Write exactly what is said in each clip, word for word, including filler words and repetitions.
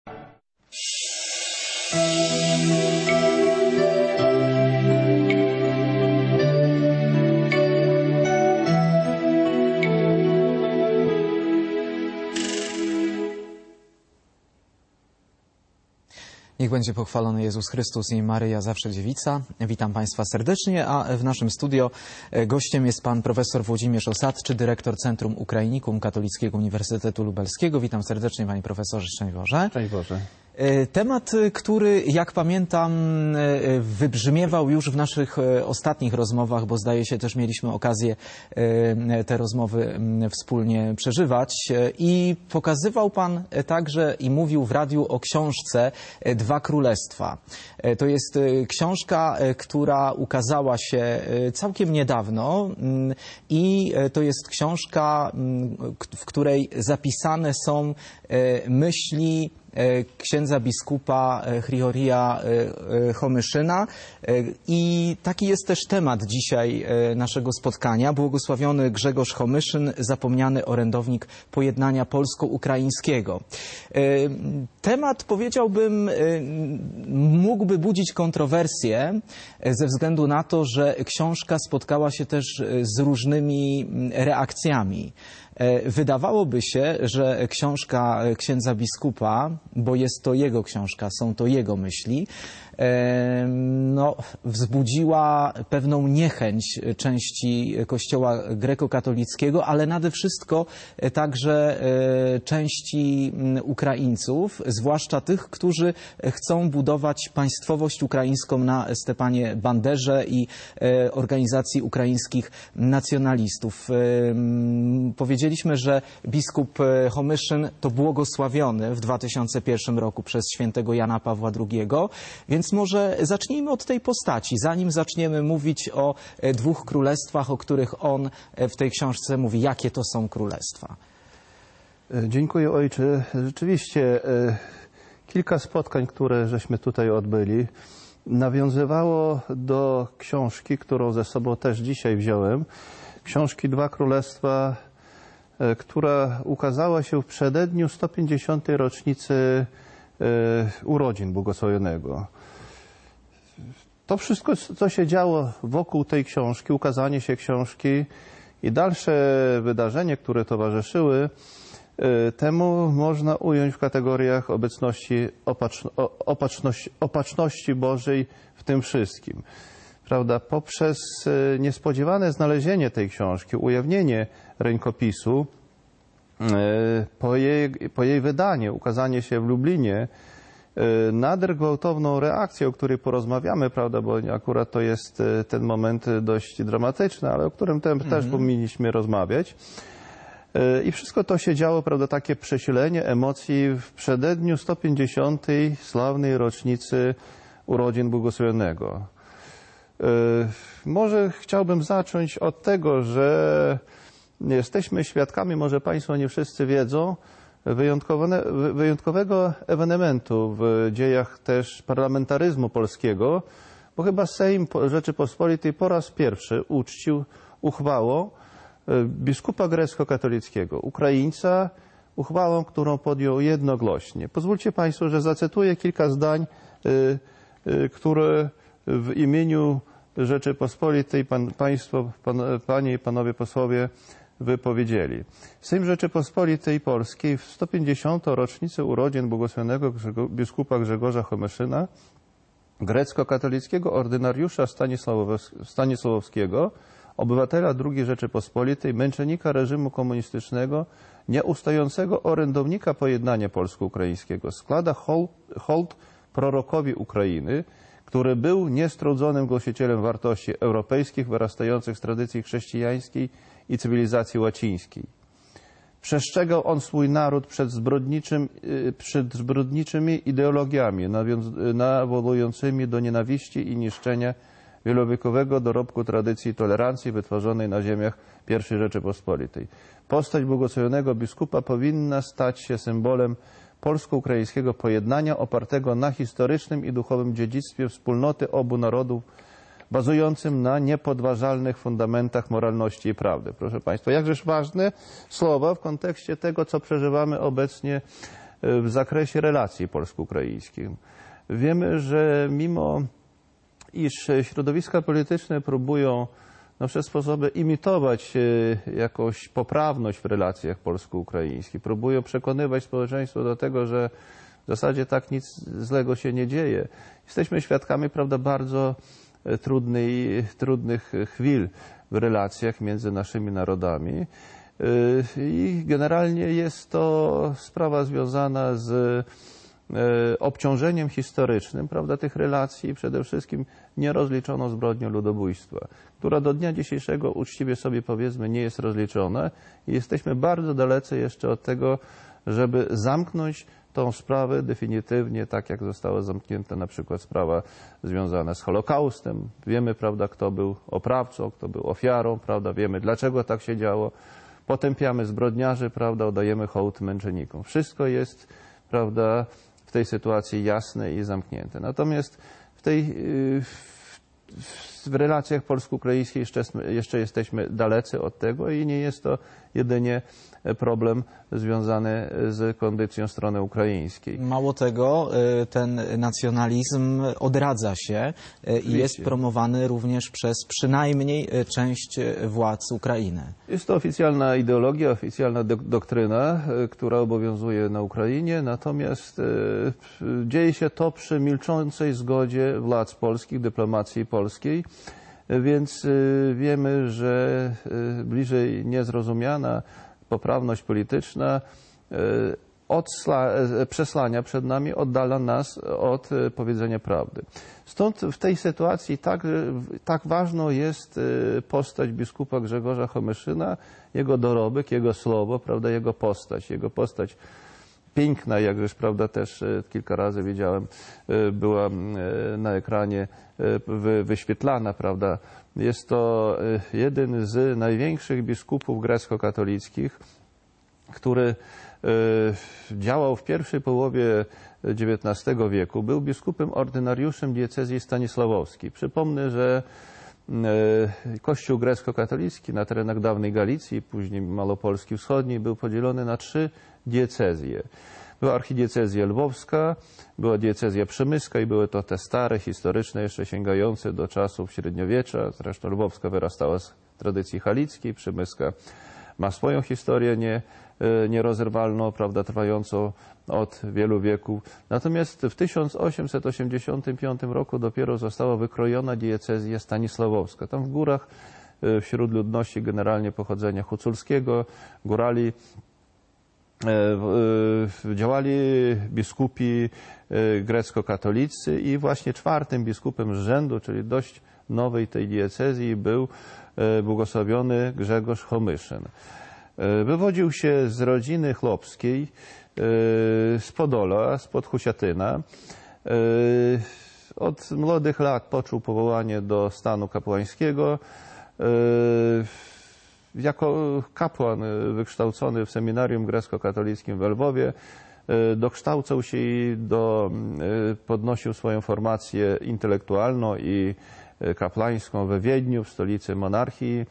Niech będzie pochwalony Jezus Chrystus i Maryja zawsze dziewica. Witam Państwa serdecznie, a w naszym studio gościem jest pan profesor Włodzimierz Osadczy, dyrektor Centrum Ukrainikum Katolickiego Uniwersytetu Lubelskiego. Witam serdecznie, panie profesorze, szczęść Boże. Szczęść Boże. Temat, który, jak pamiętam, wybrzmiewał już w naszych ostatnich rozmowach, bo zdaje się, też mieliśmy okazję te rozmowy wspólnie przeżywać, i pokazywał pan także i mówił w radiu o książce Dwa Królestwa. To jest książka, która ukazała się całkiem niedawno i to jest książka, w której zapisane są myśli księdza biskupa Hryhoria Homyszyna, i taki jest też temat dzisiaj naszego spotkania. Błogosławiony Grzegorz Homyszyn, zapomniany orędownik pojednania polsko-ukraińskiego. Temat, powiedziałbym, mógłby budzić kontrowersje ze względu na to, że książka spotkała się też z różnymi reakcjami. Wydawałoby się, że książka księdza biskupa, bo jest to jego książka, są to jego myśli, no, wzbudziła pewną niechęć części Kościoła grekokatolickiego, ale nade wszystko także części Ukraińców, zwłaszcza tych, którzy chcą budować państwowość ukraińską na Stepanie Banderze i organizacji ukraińskich nacjonalistów. Powiedzieliśmy, że biskup Homyszyn to błogosławiony w dwa tysiące pierwszym roku przez świętego Jana Pawła drugiego, więc może zacznijmy od tej postaci, zanim zaczniemy mówić o dwóch królestwach, o których on w tej książce mówi. Jakie to są królestwa? Dziękuję, ojcze. Rzeczywiście kilka spotkań, które żeśmy tutaj odbyli, nawiązywało do książki, którą ze sobą też dzisiaj wziąłem. Książki Dwa Królestwa, która ukazała się w przededniu sto pięćdziesiątej rocznicy urodzin błogosławionego. To wszystko, co się działo wokół tej książki, ukazanie się książki i dalsze wydarzenia, które towarzyszyły temu, można ująć w kategoriach obecności, opatrzności, opatrzności Bożej w tym wszystkim. Prawda? Poprzez niespodziewane znalezienie tej książki, ujawnienie rękopisu, po jej, po jej wydanie, ukazanie się w Lublinie, nader gwałtowną reakcję, o której porozmawiamy, prawda, bo akurat to jest ten moment dość dramatyczny, ale o którym też mm-hmm. powinniśmy rozmawiać. I wszystko to się działo, prawda, takie przesilenie emocji w przededniu sto pięćdziesiątej sławnej rocznicy urodzin błogosławionego. Może chciałbym zacząć od tego, że jesteśmy świadkami, może Państwo nie wszyscy wiedzą, wyjątkowego ewenementu w dziejach też parlamentaryzmu polskiego, bo chyba Sejm Rzeczypospolitej po raz pierwszy uczcił uchwałą biskupa grecko-katolickiego, Ukraińca, uchwałą, którą podjął jednogłośnie. Pozwólcie Państwo, że zacytuję kilka zdań, które w imieniu Rzeczypospolitej pan, Państwo, pan, Panie i Panowie posłowie wypowiedzieli. Sejm Rzeczypospolitej Polskiej w sto pięćdziesiątą rocznicę urodzin błogosławionego biskupa Grzegorza Homyszyna, grecko-katolickiego ordynariusza Stanisławowskiego, obywatela drugiej Rzeczypospolitej, męczennika reżimu komunistycznego, nieustającego orędownika pojednania polsko-ukraińskiego, składa hołd, hołd prorokowi Ukrainy, który był niestrudzonym głosicielem wartości europejskich wyrastających z tradycji chrześcijańskiej i cywilizacji łacińskiej. Przestrzegał on swój naród przed, zbrodniczym, przed zbrodniczymi ideologiami nawołującymi do nienawiści i niszczenia wielowiekowego dorobku tradycji tolerancji wytworzonej na ziemiach pierwszej Rzeczypospolitej. Postać błogosławionego biskupa powinna stać się symbolem polsko-ukraińskiego pojednania opartego na historycznym i duchowym dziedzictwie wspólnoty obu narodów, bazującym na niepodważalnych fundamentach moralności i prawdy. Proszę Państwa, jakżeż ważne słowa w kontekście tego, co przeżywamy obecnie w zakresie relacji polsko-ukraińskich. Wiemy, że mimo iż środowiska polityczne próbują na wszelkie sposoby imitować jakąś poprawność w relacjach polsko-ukraińskich, próbują przekonywać społeczeństwo do tego, że w zasadzie tak nic złego się nie dzieje. Jesteśmy świadkami, prawda, bardzo trudnej, trudnych chwil w relacjach między naszymi narodami i generalnie jest to sprawa związana z obciążeniem historycznym, prawda, tych relacji i przede wszystkim nierozliczoną zbrodnią ludobójstwa, która do dnia dzisiejszego, uczciwie sobie powiedzmy, nie jest rozliczona i jesteśmy bardzo dalecy jeszcze od tego, żeby zamknąć tą sprawę definitywnie, tak jak została zamknięta na przykład sprawa związana z Holokaustem. Wiemy, prawda, kto był oprawcą, kto był ofiarą, prawda, wiemy, dlaczego tak się działo. Potępiamy zbrodniarzy, prawda, oddajemy hołd męczennikom. Wszystko jest, prawda, w tej sytuacji jasne i zamknięte. Natomiast w tej w relacjach polsko-ukraińskich jeszcze, jeszcze jesteśmy dalecy od tego i nie jest to jedynie problem związany z kondycją strony ukraińskiej. Mało tego, ten nacjonalizm odradza się i jest promowany również przez przynajmniej część władz Ukrainy. Jest to oficjalna ideologia, oficjalna doktryna, która obowiązuje na Ukrainie, natomiast dzieje się to przy milczącej zgodzie władz polskich, dyplomacji polskiej, więc wiemy, że bliżej niezrozumiana poprawność polityczna przeslania przed nami, oddala nas od powiedzenia prawdy. Stąd w tej sytuacji tak, tak ważną jest postać biskupa Grzegorza Homyszyna, jego dorobek, jego słowo, prawda, jego postać, jego postać piękna, jak już, prawda, też kilka razy widziałem, była na ekranie wyświetlana, prawda. Jest to jeden z największych biskupów grecko-katolickich, który działał w pierwszej połowie dziewiętnastego wieku. Był biskupem ordynariuszem diecezji stanisławowskiej. Przypomnę, że Kościół grecko-katolicki na terenach dawnej Galicji, później Malopolski Wschodniej, był podzielony na trzy diecezje. Była archidiecezja lwowska, była diecezja przemyska i były to te stare, historyczne, jeszcze sięgające do czasów średniowiecza. Zresztą lwowska wyrastała z tradycji halickiej, przemyska ma swoją historię nie, nierozerwalną, prawda, trwającą od wielu wieków. Natomiast w tysiąc osiemset osiemdziesiątym piątym roku dopiero została wykrojona diecezja stanisławowska. Tam w górach, wśród ludności generalnie pochodzenia huculskiego, górali, działali biskupi grecko-katolicy i właśnie czwartym biskupem z rzędu, czyli dość nowej tej diecezji, był błogosławiony Grzegorz Homyszyn. Wywodził się z rodziny chłopskiej, z Podola, spod Husiatyna. Od młodych lat poczuł powołanie do stanu kapłańskiego. Jako kapłan wykształcony w seminarium grecko-katolickim w Lwowie dokształcał się i do, podnosił swoją formację intelektualną i kaplańską we Wiedniu, w stolicy monarchii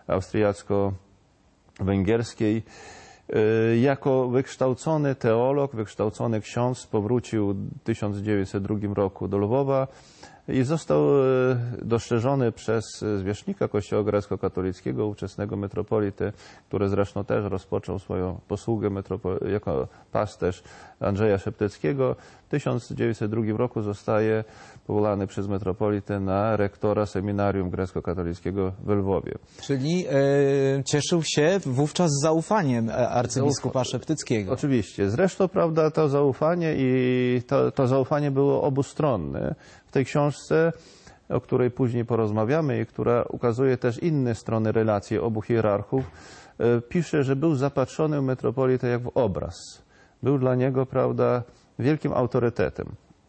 austriacko-węgierskiej. Jako wykształcony teolog, wykształcony ksiądz powrócił w tysiąc dziewięćset drugim roku do Lwowa i został dostrzeżony przez zwierzchnika Kościoła grecko-katolickiego, ówczesnego metropolity, który zresztą też rozpoczął swoją posługę jako pasterz Andrzeja Szeptyckiego. W tysiąc dziewięćset drugim roku zostaje powołany przez metropolitę na rektora seminarium grecko-katolickiego w Lwowie. Czyli e, cieszył się wówczas zaufaniem arcybiskupa Szeptyckiego. Oczywiście. Zresztą, prawda, to zaufanie i to, to zaufanie było obustronne. W tej książce, o której później porozmawiamy i która ukazuje też inne strony relacji obu hierarchów, pisze, że był zapatrzony w metropolitę jak w obraz. Był dla niego, prawda, wielkim autorytetem.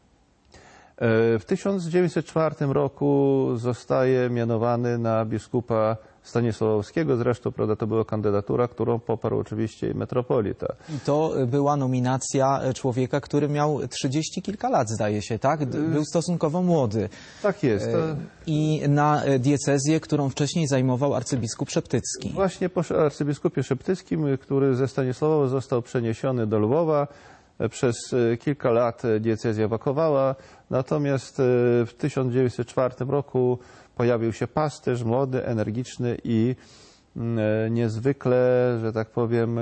W tysiąc dziewięćset czwartym roku zostaje mianowany na biskupa Stanisławowskiego. Zresztą, prawda, to była kandydatura, którą poparł oczywiście metropolita. I to była nominacja człowieka, który miał trzydzieści kilka lat, zdaje się, tak? Był stosunkowo młody. Tak jest. To... I na diecezję, którą wcześniej zajmował arcybiskup Szeptycki. Właśnie po arcybiskupie Szeptyckim, który ze Stanisławowa został przeniesiony do Lwowa. Przez kilka lat diecezja wakowała, natomiast w tysiąc dziewięćset czwartym roku pojawił się pasterz, młody, energiczny i niezwykle, że tak powiem,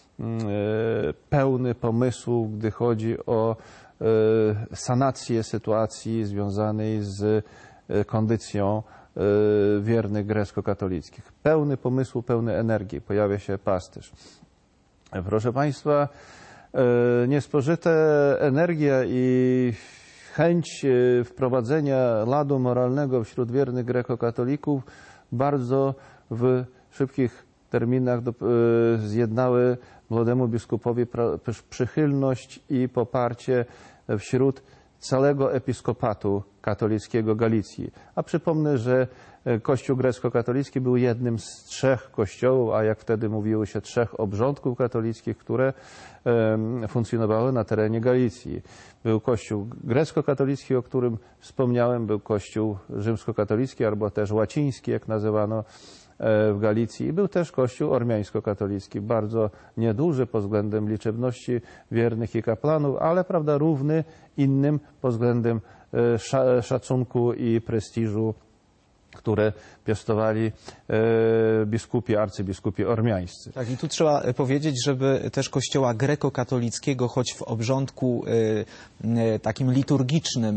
pełny pomysłu, gdy chodzi o sanację sytuacji związanej z kondycją wiernych grecko-katolickich. Pełny pomysłu, pełny energii pojawia się pasterz. Proszę Państwa, niespożyta energia i chęć wprowadzenia ladu moralnego wśród wiernych grekokatolików bardzo w szybkich terminach do, zjednały młodemu biskupowi przychylność i poparcie wśród całego episkopatu katolickiego Galicji. A przypomnę, że Kościół grecko-katolicki był jednym z trzech kościołów, a jak wtedy mówiło się, trzech obrządków katolickich, które funkcjonowały na terenie Galicji. Był Kościół grecko-katolicki, o którym wspomniałem, był Kościół rzymskokatolicki, albo też łaciński, jak nazywano w Galicji. I był też Kościół ormiańsko-katolicki, bardzo nieduży pod względem liczebności wiernych i kapłanów, ale prawda, równy innym pod względem szacunku i prestiżu, które piastowali biskupi, arcybiskupi ormiańscy. Tak, i tu trzeba powiedzieć, żeby też kościoła grekokatolickiego, choć w obrządku takim liturgicznym,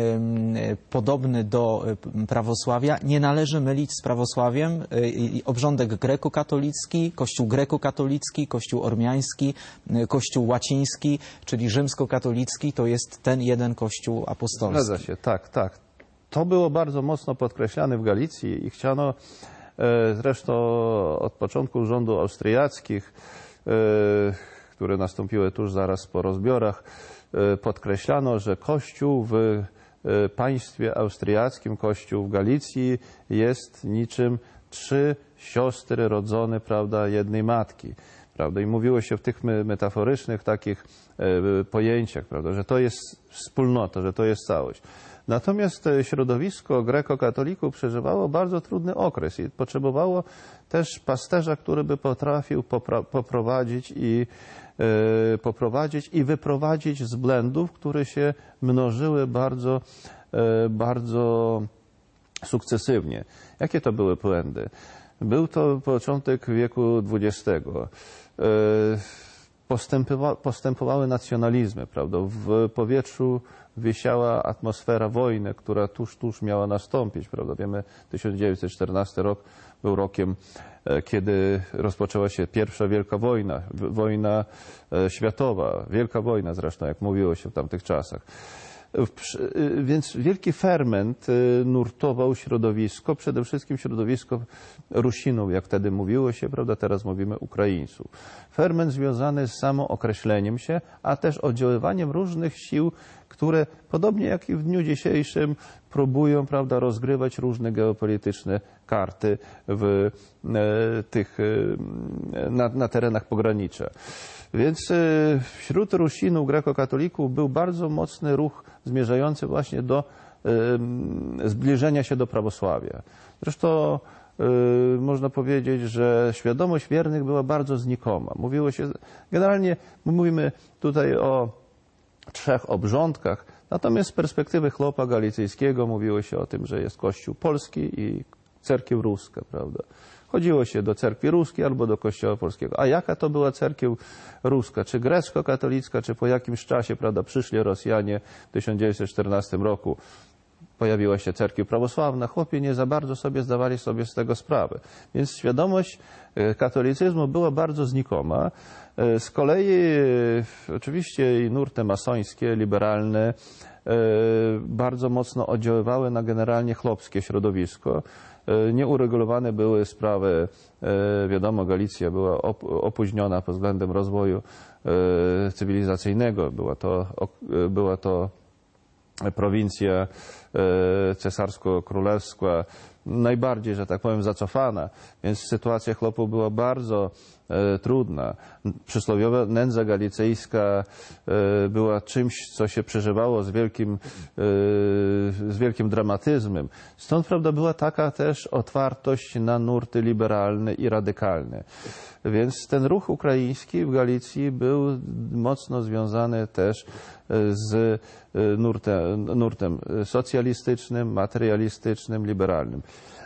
podobny do prawosławia, nie należy mylić z prawosławiem. Obrządek grekokatolicki, kościół grekokatolicki, kościół ormiański, kościół łaciński, czyli rzymskokatolicki, to jest ten jeden kościół apostolski. Zgadza się, tak, tak. To było bardzo mocno podkreślane w Galicji i chciano, zresztą od początku rządów austriackich, które nastąpiły tuż zaraz po rozbiorach, podkreślano, że Kościół w państwie austriackim, Kościół w Galicji jest niczym trzy siostry rodzone, prawda, jednej matki. Prawda? I mówiło się w tych metaforycznych takich pojęciach, prawda, że to jest wspólnota, że to jest całość. Natomiast środowisko grekokatolików przeżywało bardzo trudny okres i potrzebowało też pasterza, który by potrafił poprowadzić i, e, poprowadzić i wyprowadzić z błędów, które się mnożyły bardzo, e, bardzo sukcesywnie. Jakie to były błędy? Był to początek wieku dwudziestego. E, postępowa postępowały nacjonalizmy, prawda? W powietrzu wisiała atmosfera wojny, która tuż, tuż miała nastąpić, prawda? Wiemy, tysiąc dziewięćset czternasty rok był rokiem, kiedy rozpoczęła się pierwsza wielka wojna, wojna światowa, wielka wojna zresztą, jak mówiło się w tamtych czasach. Więc wielki ferment nurtował środowisko, przede wszystkim środowisko Rusinów, jak wtedy mówiło się, prawda, teraz mówimy Ukraińców. Ferment związany z samookreśleniem się, a też oddziaływaniem różnych sił, które podobnie jak i w dniu dzisiejszym próbują, prawda, rozgrywać różne geopolityczne karty w tych, na, na terenach pogranicza. Więc wśród Rusinów, grekokatolików był bardzo mocny ruch zmierzający właśnie do zbliżenia się do prawosławia. Zresztą można powiedzieć, że świadomość wiernych była bardzo znikoma. Mówiło się, generalnie mówimy tutaj o trzech obrządkach, natomiast z perspektywy chłopa galicyjskiego mówiło się o tym, że jest Kościół polski i cerkiew ruska, prawda? Chodziło się do cerkwi ruskiej albo do kościoła polskiego. A jaka to była cerkiew ruska? Czy grecko-katolicka, czy po jakimś czasie, prawda, przyszli Rosjanie w tysiąc dziewięćset czternastym roku, pojawiła się cerkiew prawosławna. Chłopi nie za bardzo sobie zdawali sobie z tego sprawę. Więc świadomość katolicyzmu była bardzo znikoma. Z kolei oczywiście i nurty masońskie, liberalne bardzo mocno oddziaływały na generalnie chłopskie środowisko. Nieuregulowane były sprawy, wiadomo, Galicja była opóźniona pod względem rozwoju cywilizacyjnego. Była to, była to prowincja cesarsko-królewska, najbardziej, że tak powiem, zacofana, więc sytuacja chłopów była bardzo e, trudna. Przysłowiowa nędza galicyjska e, była czymś, co się przeżywało z wielkim, e, z wielkim dramatyzmem. Stąd, prawda, była taka też otwartość na nurty liberalne i radykalne. Więc ten ruch ukraiński w Galicji był mocno związany też z nurtem, nurtem socjalistycznym, materialistycznym, liberalnym.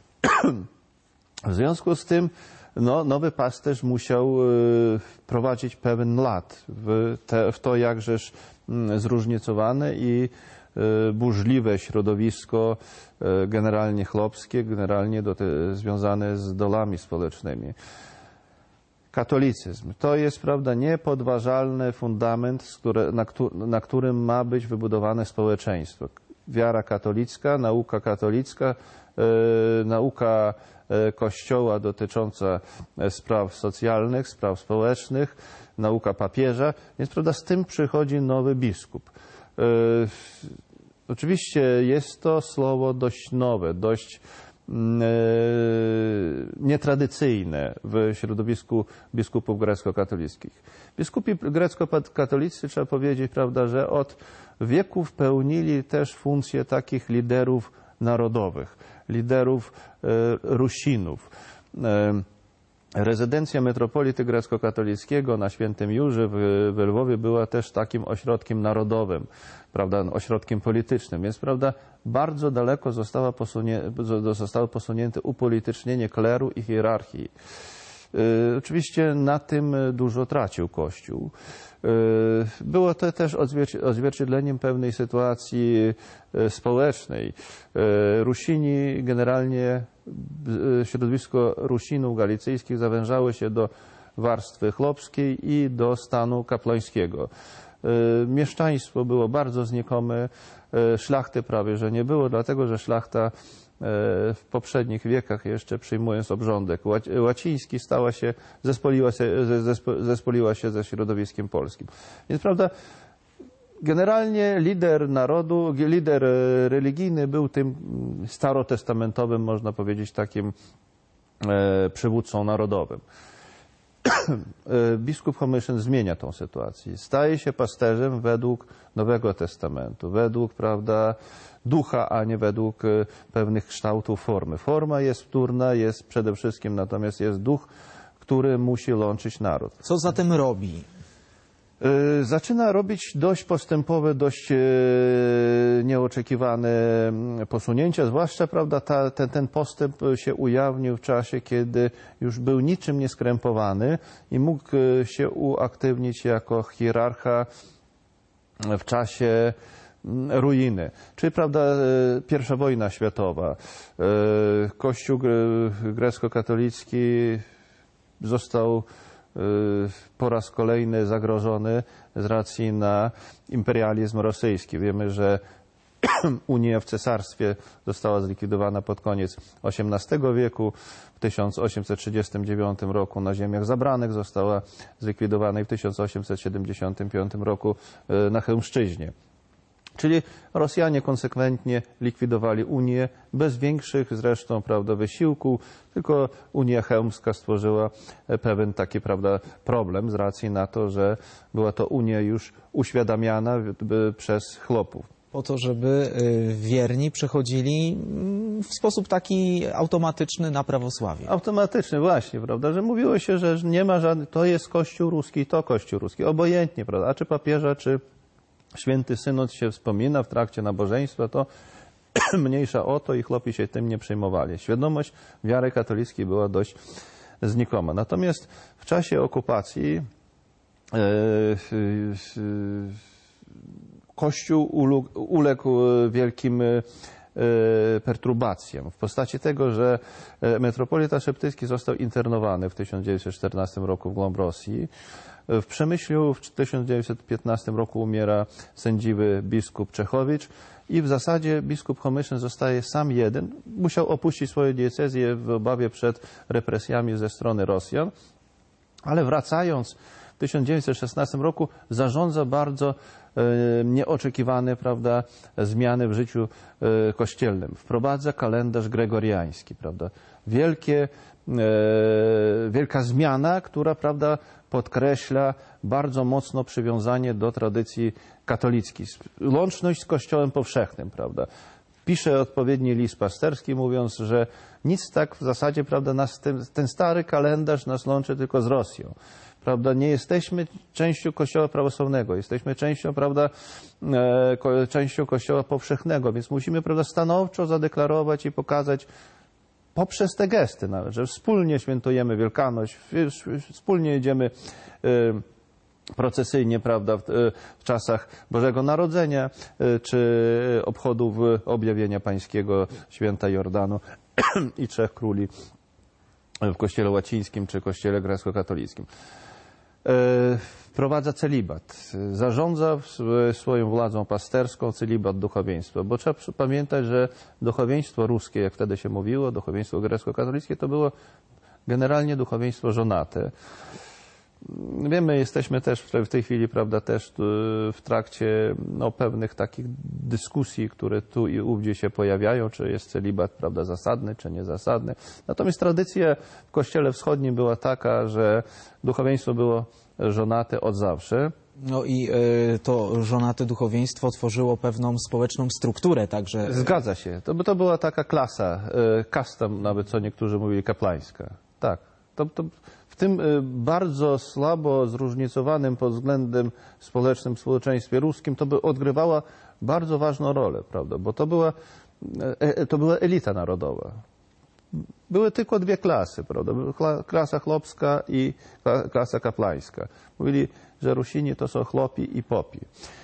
W związku z tym no, nowy pasterz musiał prowadzić pewien ład w, te, w to jakżeż zróżnicowane i burzliwe środowisko generalnie chłopskie, generalnie do te, związane z dolami społecznymi. Katolicyzm to jest, prawda, niepodważalny fundament, które, na, na którym ma być wybudowane społeczeństwo. Wiara katolicka, nauka katolicka, e, nauka e, Kościoła dotycząca spraw socjalnych, spraw społecznych, nauka papieża, więc, prawda, z tym przychodzi nowy biskup. E, oczywiście jest to słowo dość nowe, dość nietradycyjne w środowisku biskupów grecko-katolickich. Biskupi grecko-katolicy, trzeba powiedzieć, prawda, że od wieków pełnili też funkcję takich liderów narodowych, liderów e, Rusinów. E, rezydencja metropolity grecko-katolickiego na Świętym Jurze w, w Lwowie była też takim ośrodkiem narodowym, prawda, ośrodkiem politycznym, więc, prawda, bardzo daleko zostało, posunie, zostało posunięte upolitycznienie kleru i hierarchii. Yy, oczywiście na tym dużo tracił Kościół. Yy, było to też odzwierci odzwierciedleniem pewnej sytuacji yy, społecznej. Yy, Rusini generalnie, yy, środowisko Rusinów galicyjskich zawężało się do warstwy chłopskiej i do stanu kapłańskiego. Mieszczaństwo było bardzo znikome, szlachty prawie że nie było, dlatego że szlachta w poprzednich wiekach, jeszcze przyjmując obrządek łaciński, stała się, zespoliła się, zespoliła się ze środowiskiem polskim. Więc, prawda, generalnie lider narodu, lider religijny był tym starotestamentowym, można powiedzieć, takim przywódcą narodowym. Biskup Homyszyn zmienia tą sytuację. Staje się pasterzem według Nowego Testamentu, według, prawda, ducha, a nie według pewnych kształtów formy. Forma jest wtórna, jest przede wszystkim, natomiast jest duch, który musi łączyć naród. Co zatem robi? Zaczyna robić dość postępowe, dość nieoczekiwane posunięcia, zwłaszcza, prawda, ta, ten, ten postęp się ujawnił w czasie, kiedy już był niczym nieskrępowany i mógł się uaktywnić jako hierarcha w czasie ruiny. Czyli, prawda, pierwsza wojna światowa. Kościół grecko-katolicki został po raz kolejny zagrożony z racji na imperializm rosyjski. Wiemy, że Unia w cesarstwie została zlikwidowana pod koniec osiemnastego wieku. W tysiąc osiemset trzydziestym dziewiątym roku na ziemiach zabranych została zlikwidowana i w tysiąc osiemset siedemdziesiątym piątym roku na Chełmszczyźnie. Czyli Rosjanie konsekwentnie likwidowali Unię, bez większych zresztą, prawda, wysiłków, tylko Unia Chełmska stworzyła pewien taki, prawda, problem z racji na to, że była to Unia już uświadamiana przez chłopów. Po to, żeby wierni przechodzili w sposób taki automatyczny na prawosławie. Automatyczny, właśnie, prawda, że mówiło się, że nie ma żadnych, to jest Kościół ruski, to Kościół ruski, obojętnie, prawda, a czy papieża, czy Święty Synod się wspomina w trakcie nabożeństwa, to mniejsza o to i chłopi się tym nie przejmowali. Świadomość wiary katolickiej była dość znikoma. Natomiast w czasie okupacji e, e, Kościół uległ, uległ wielkim e, perturbacjom w postaci tego, że metropolita szeptycki został internowany w tysiąc dziewięćset czternastym roku w głąb Rosji. W Przemyślu w tysiąc dziewięćset piętnastym roku umiera sędziwy biskup Czechowicz i w zasadzie biskup Homyszyn zostaje sam jeden. Musiał opuścić swoje diecezje w obawie przed represjami ze strony Rosjan, ale wracając w tysiąc dziewięćset szesnastym roku zarządza bardzo nieoczekiwane, prawda, zmiany w życiu kościelnym. Wprowadza kalendarz gregoriański, prawda. Wielkie, wielka zmiana, która, prawda, podkreśla bardzo mocno przywiązanie do tradycji katolickiej. Łączność z Kościołem powszechnym, prawda. Pisze odpowiedni list pasterski, mówiąc, że nic tak w zasadzie, prawda, nas, ten, ten stary kalendarz nas łączy tylko z Rosją. Prawda, nie jesteśmy częścią Kościoła prawosławnego, jesteśmy częścią, prawda, e, ko, częścią Kościoła powszechnego, więc musimy, prawda, stanowczo zadeklarować i pokazać poprzez te gesty nawet, że wspólnie świętujemy Wielkanoc, wspólnie jedziemy e, procesyjnie, prawda, w, w czasach Bożego Narodzenia, e, czy obchodów Objawienia Pańskiego, Święta Jordanu i Trzech Króli w Kościele łacińskim czy Kościele grecko-katolickim. Wprowadza celibat, zarządza swoją władzą pasterską celibat duchowieństwa, bo trzeba pamiętać, że duchowieństwo ruskie, jak wtedy się mówiło, duchowieństwo grecko-katolickie, to było generalnie duchowieństwo żonate. Wiemy, jesteśmy też w tej chwili, prawda, też w trakcie no, pewnych takich dyskusji, które tu i ówdzie się pojawiają, czy jest celibat, prawda, zasadny, czy niezasadny. Natomiast tradycja w Kościele Wschodnim była taka, że duchowieństwo było żonate od zawsze. No i y, to żonate duchowieństwo tworzyło pewną społeczną strukturę także. Zgadza się. To, to była taka klasa, y, kasta nawet, co niektórzy mówili, kapłańska. Tak. To, to w tym bardzo słabo zróżnicowanym pod względem społecznym społeczeństwie ruskim to by odgrywała bardzo ważną rolę, prawda? Bo to była, to była elita narodowa. Były tylko dwie klasy, prawda? Klasa chłopska i klasa kapłańska. Mówili, że Rusini to są chłopi i popi.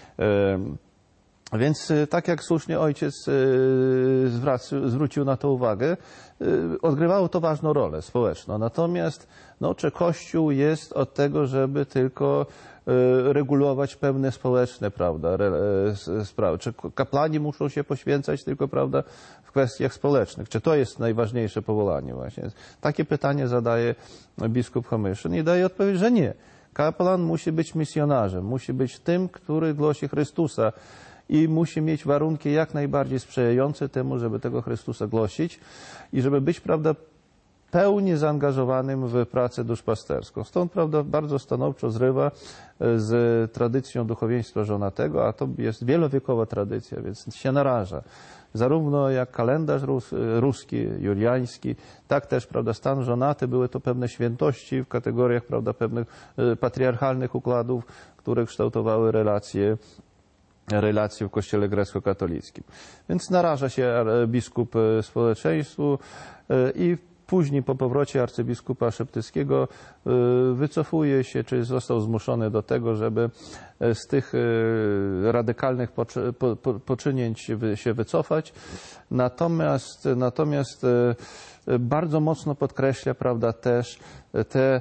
Więc tak jak słusznie ojciec zwrócił na to uwagę, odgrywało to ważną rolę społeczną. Natomiast no, czy Kościół jest od tego, żeby tylko regulować pewne społeczne, prawda, sprawy? Czy kapłani muszą się poświęcać tylko, prawda, w kwestiach społecznych? Czy to jest najważniejsze powołanie właśnie? Takie pytanie zadaje biskup Homyszyn i daje odpowiedź, że nie. Kapłan musi być misjonarzem, musi być tym, który głosi Chrystusa i musi mieć warunki jak najbardziej sprzyjające temu, żeby tego Chrystusa głosić i żeby być, prawda, pełnie zaangażowanym w pracę duszpasterską. Stąd, prawda, bardzo stanowczo zrywa z tradycją duchowieństwa żonatego, a to jest wielowiekowa tradycja, więc się naraża. Zarówno jak kalendarz rus, ruski, juliański, tak też, prawda, stan żonaty, były to pewne świętości w kategoriach, prawda, pewnych patriarchalnych układów, które kształtowały relacje relacje w Kościele grecko-katolickim. Więc naraża się biskup społeczeństwu i później po powrocie arcybiskupa Szeptyckiego wycofuje się, czy został zmuszony do tego, żeby z tych radykalnych poczynięć się wycofać. Natomiast, natomiast bardzo mocno podkreśla, prawda, też te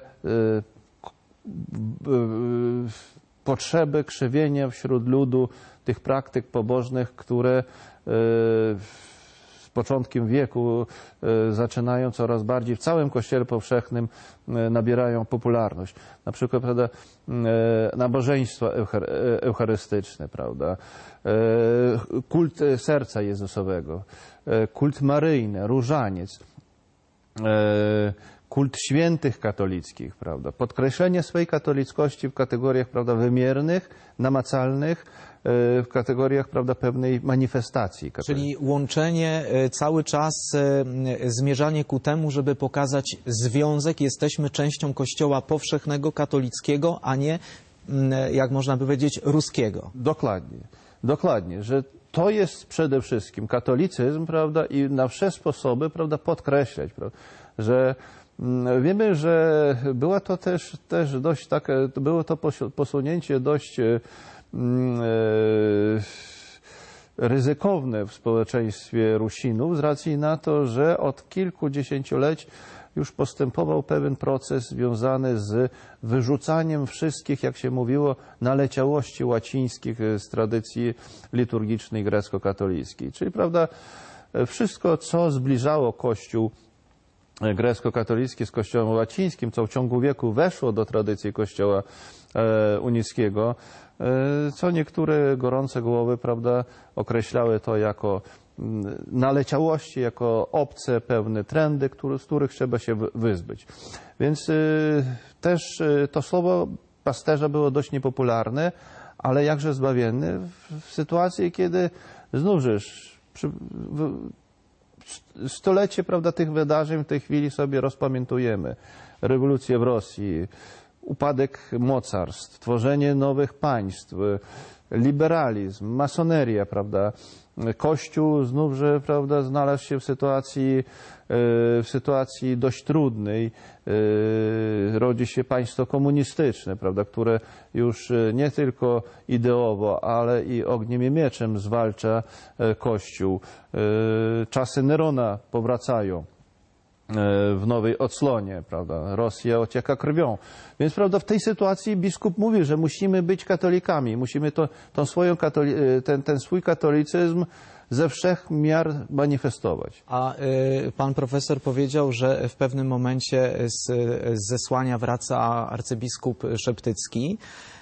potrzeby krzywienia wśród ludu tych praktyk pobożnych, które z początkiem wieku zaczynają coraz bardziej w całym Kościele powszechnym nabierają popularność. Na przykład, prawda, nabożeństwa eucharystyczne, prawda, kult serca Jezusowego, kult maryjny, różaniec, kult świętych katolickich, prawda, podkreślenie swojej katolickości w kategoriach, prawda, wymiernych, namacalnych, w kategoriach, prawda, pewnej manifestacji katolickiej. Czyli łączenie, cały czas zmierzanie ku temu, żeby pokazać związek, jesteśmy częścią Kościoła powszechnego, katolickiego, a nie, jak można by powiedzieć, ruskiego. Dokładnie, dokładnie, że to jest przede wszystkim katolicyzm, prawda, i na wszystkie sposoby, prawda, podkreślać, prawda, że wiemy, że była to też, też dość takie, było to posunięcie dość e, ryzykowne w społeczeństwie Rusinów z racji na to, że od kilkudziesięcioleci już postępował pewien proces związany z wyrzucaniem wszystkich, jak się mówiło, naleciałości łacińskich z tradycji liturgicznej grecko-katolickiej. Czyli, prawda, wszystko, co zbliżało Kościół grecko-katolickie z kościołem łacińskim, co w ciągu wieku weszło do tradycji kościoła e, unickiego, e, co niektóre gorące głowy, prawda, określały to jako m, naleciałości, jako obce pewne trendy, który, z których trzeba się wyzbyć. Więc e, też e, to słowo pasterza było dość niepopularne, ale jakże zbawienne w, w sytuacji, kiedy znów żeż przy, w, stolecie, prawda, tych wydarzeń w tej chwili sobie rozpamiętujemy. Rewolucję w Rosji, upadek mocarstw, tworzenie nowych państw, liberalizm, masoneria, prawda. Kościół znówże, prawda, znalazł się w sytuacji, w sytuacji dość trudnej. Rodzi się państwo komunistyczne, prawda, które już nie tylko ideowo, ale i ogniem i mieczem zwalcza Kościół. Czasy Nerona powracają w nowej odsłonie, prawda, Rosja ocieka krwią. Więc, prawda, w tej sytuacji biskup mówi, że musimy być katolikami, musimy to, tą swoją katoli ten, ten swój katolicyzm ze wszech miar manifestować. A y, pan profesor powiedział, że w pewnym momencie z, z zesłania wraca arcybiskup Szeptycki.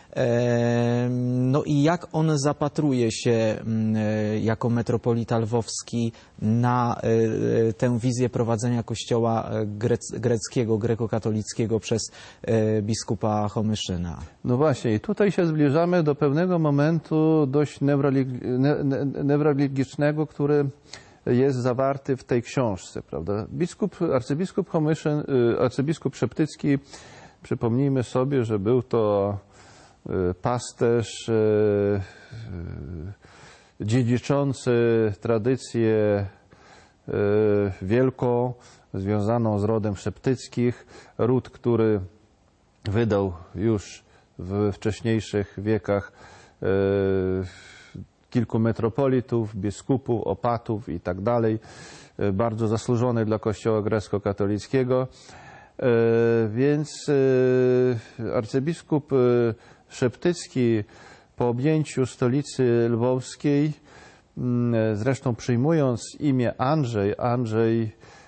No i jak on zapatruje się jako metropolita lwowski na tę wizję prowadzenia kościoła greckiego, grekokatolickiego przez biskupa Homyszyna? No właśnie, i tutaj się zbliżamy do pewnego momentu dość newralgicznego, który jest zawarty w tej książce, prawda? Biskup, arcybiskup Homyszyn, arcybiskup Szeptycki, przypomnijmy sobie, że był to pasterz dziedziczący tradycję wielką, związaną z rodem Szeptyckich, ród, który wydał już w wcześniejszych wiekach kilku metropolitów, biskupów, opatów i tak dalej, bardzo zasłużony dla kościoła grecko-katolickiego. Więc arcybiskup Szeptycki po objęciu stolicy lwowskiej, zresztą przyjmując imię Andrzej, Andrzej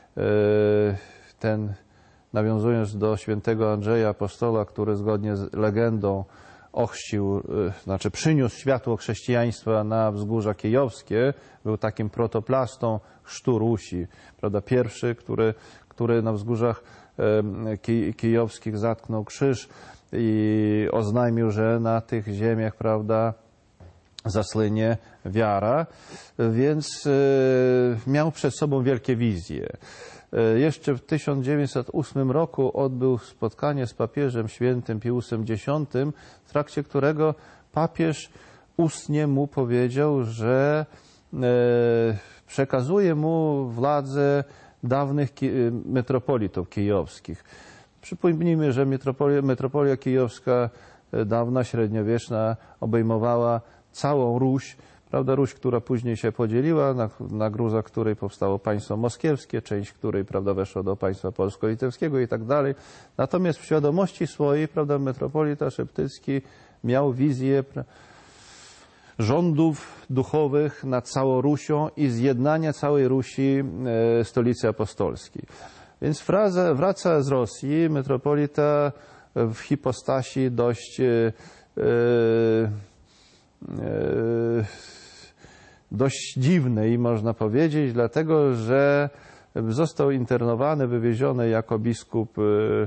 ten, nawiązując do świętego Andrzeja Apostola, który zgodnie z legendą ochrzcił, znaczy przyniósł światło chrześcijaństwa na wzgórza kijowskie, był takim protoplastą chrztu Rusi, prawda, pierwszy, który, który na wzgórzach kijowskich zatknął krzyż i oznajmił, że na tych ziemiach, prawda, zasłynie wiara, więc miał przed sobą wielkie wizje. Jeszcze w tysiąc dziewięćset ósmym roku odbył spotkanie z papieżem świętym Piusem X, w trakcie którego papież ustnie mu powiedział, że przekazuje mu władzę dawnych metropolitów kijowskich. Przypomnijmy, że metropolia, metropolia kijowska, dawna, średniowieczna, obejmowała całą Ruś, prawda, Ruś, która później się podzieliła, na, na gruzach której powstało państwo moskiewskie, część której, prawda, weszła do państwa polsko-litewskiego i tak dalej. Natomiast w świadomości swojej, prawda, metropolita Szeptycki miał wizję rządów duchowych nad całą Rusią i zjednania całej Rusi e, stolicy apostolskiej. Więc wraca, wraca z Rosji metropolita w hipostasi dość e, e, dość dziwnej, można powiedzieć, dlatego że został internowany, wywieziony jako biskup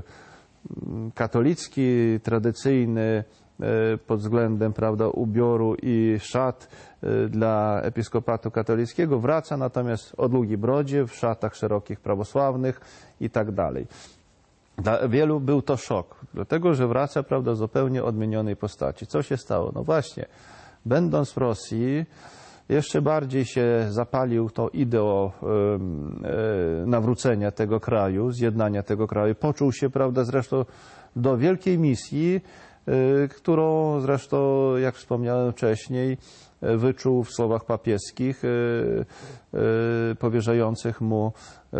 katolicki, tradycyjny pod względem, prawda, ubioru i szat dla episkopatu katolickiego. Wraca natomiast o długiej brodzie, w szatach szerokich prawosławnych i tak dalej. Dla wielu był to szok, dlatego że wraca, prawda, zupełnie odmienionej postaci. Co się stało? No właśnie, będąc w Rosji, jeszcze bardziej się zapalił tą ideą e, nawrócenia tego kraju, zjednania tego kraju. Poczuł się, prawda, zresztą do wielkiej misji, e, którą zresztą, jak wspomniałem wcześniej, wyczuł w słowach papieskich e, e, powierzających mu e,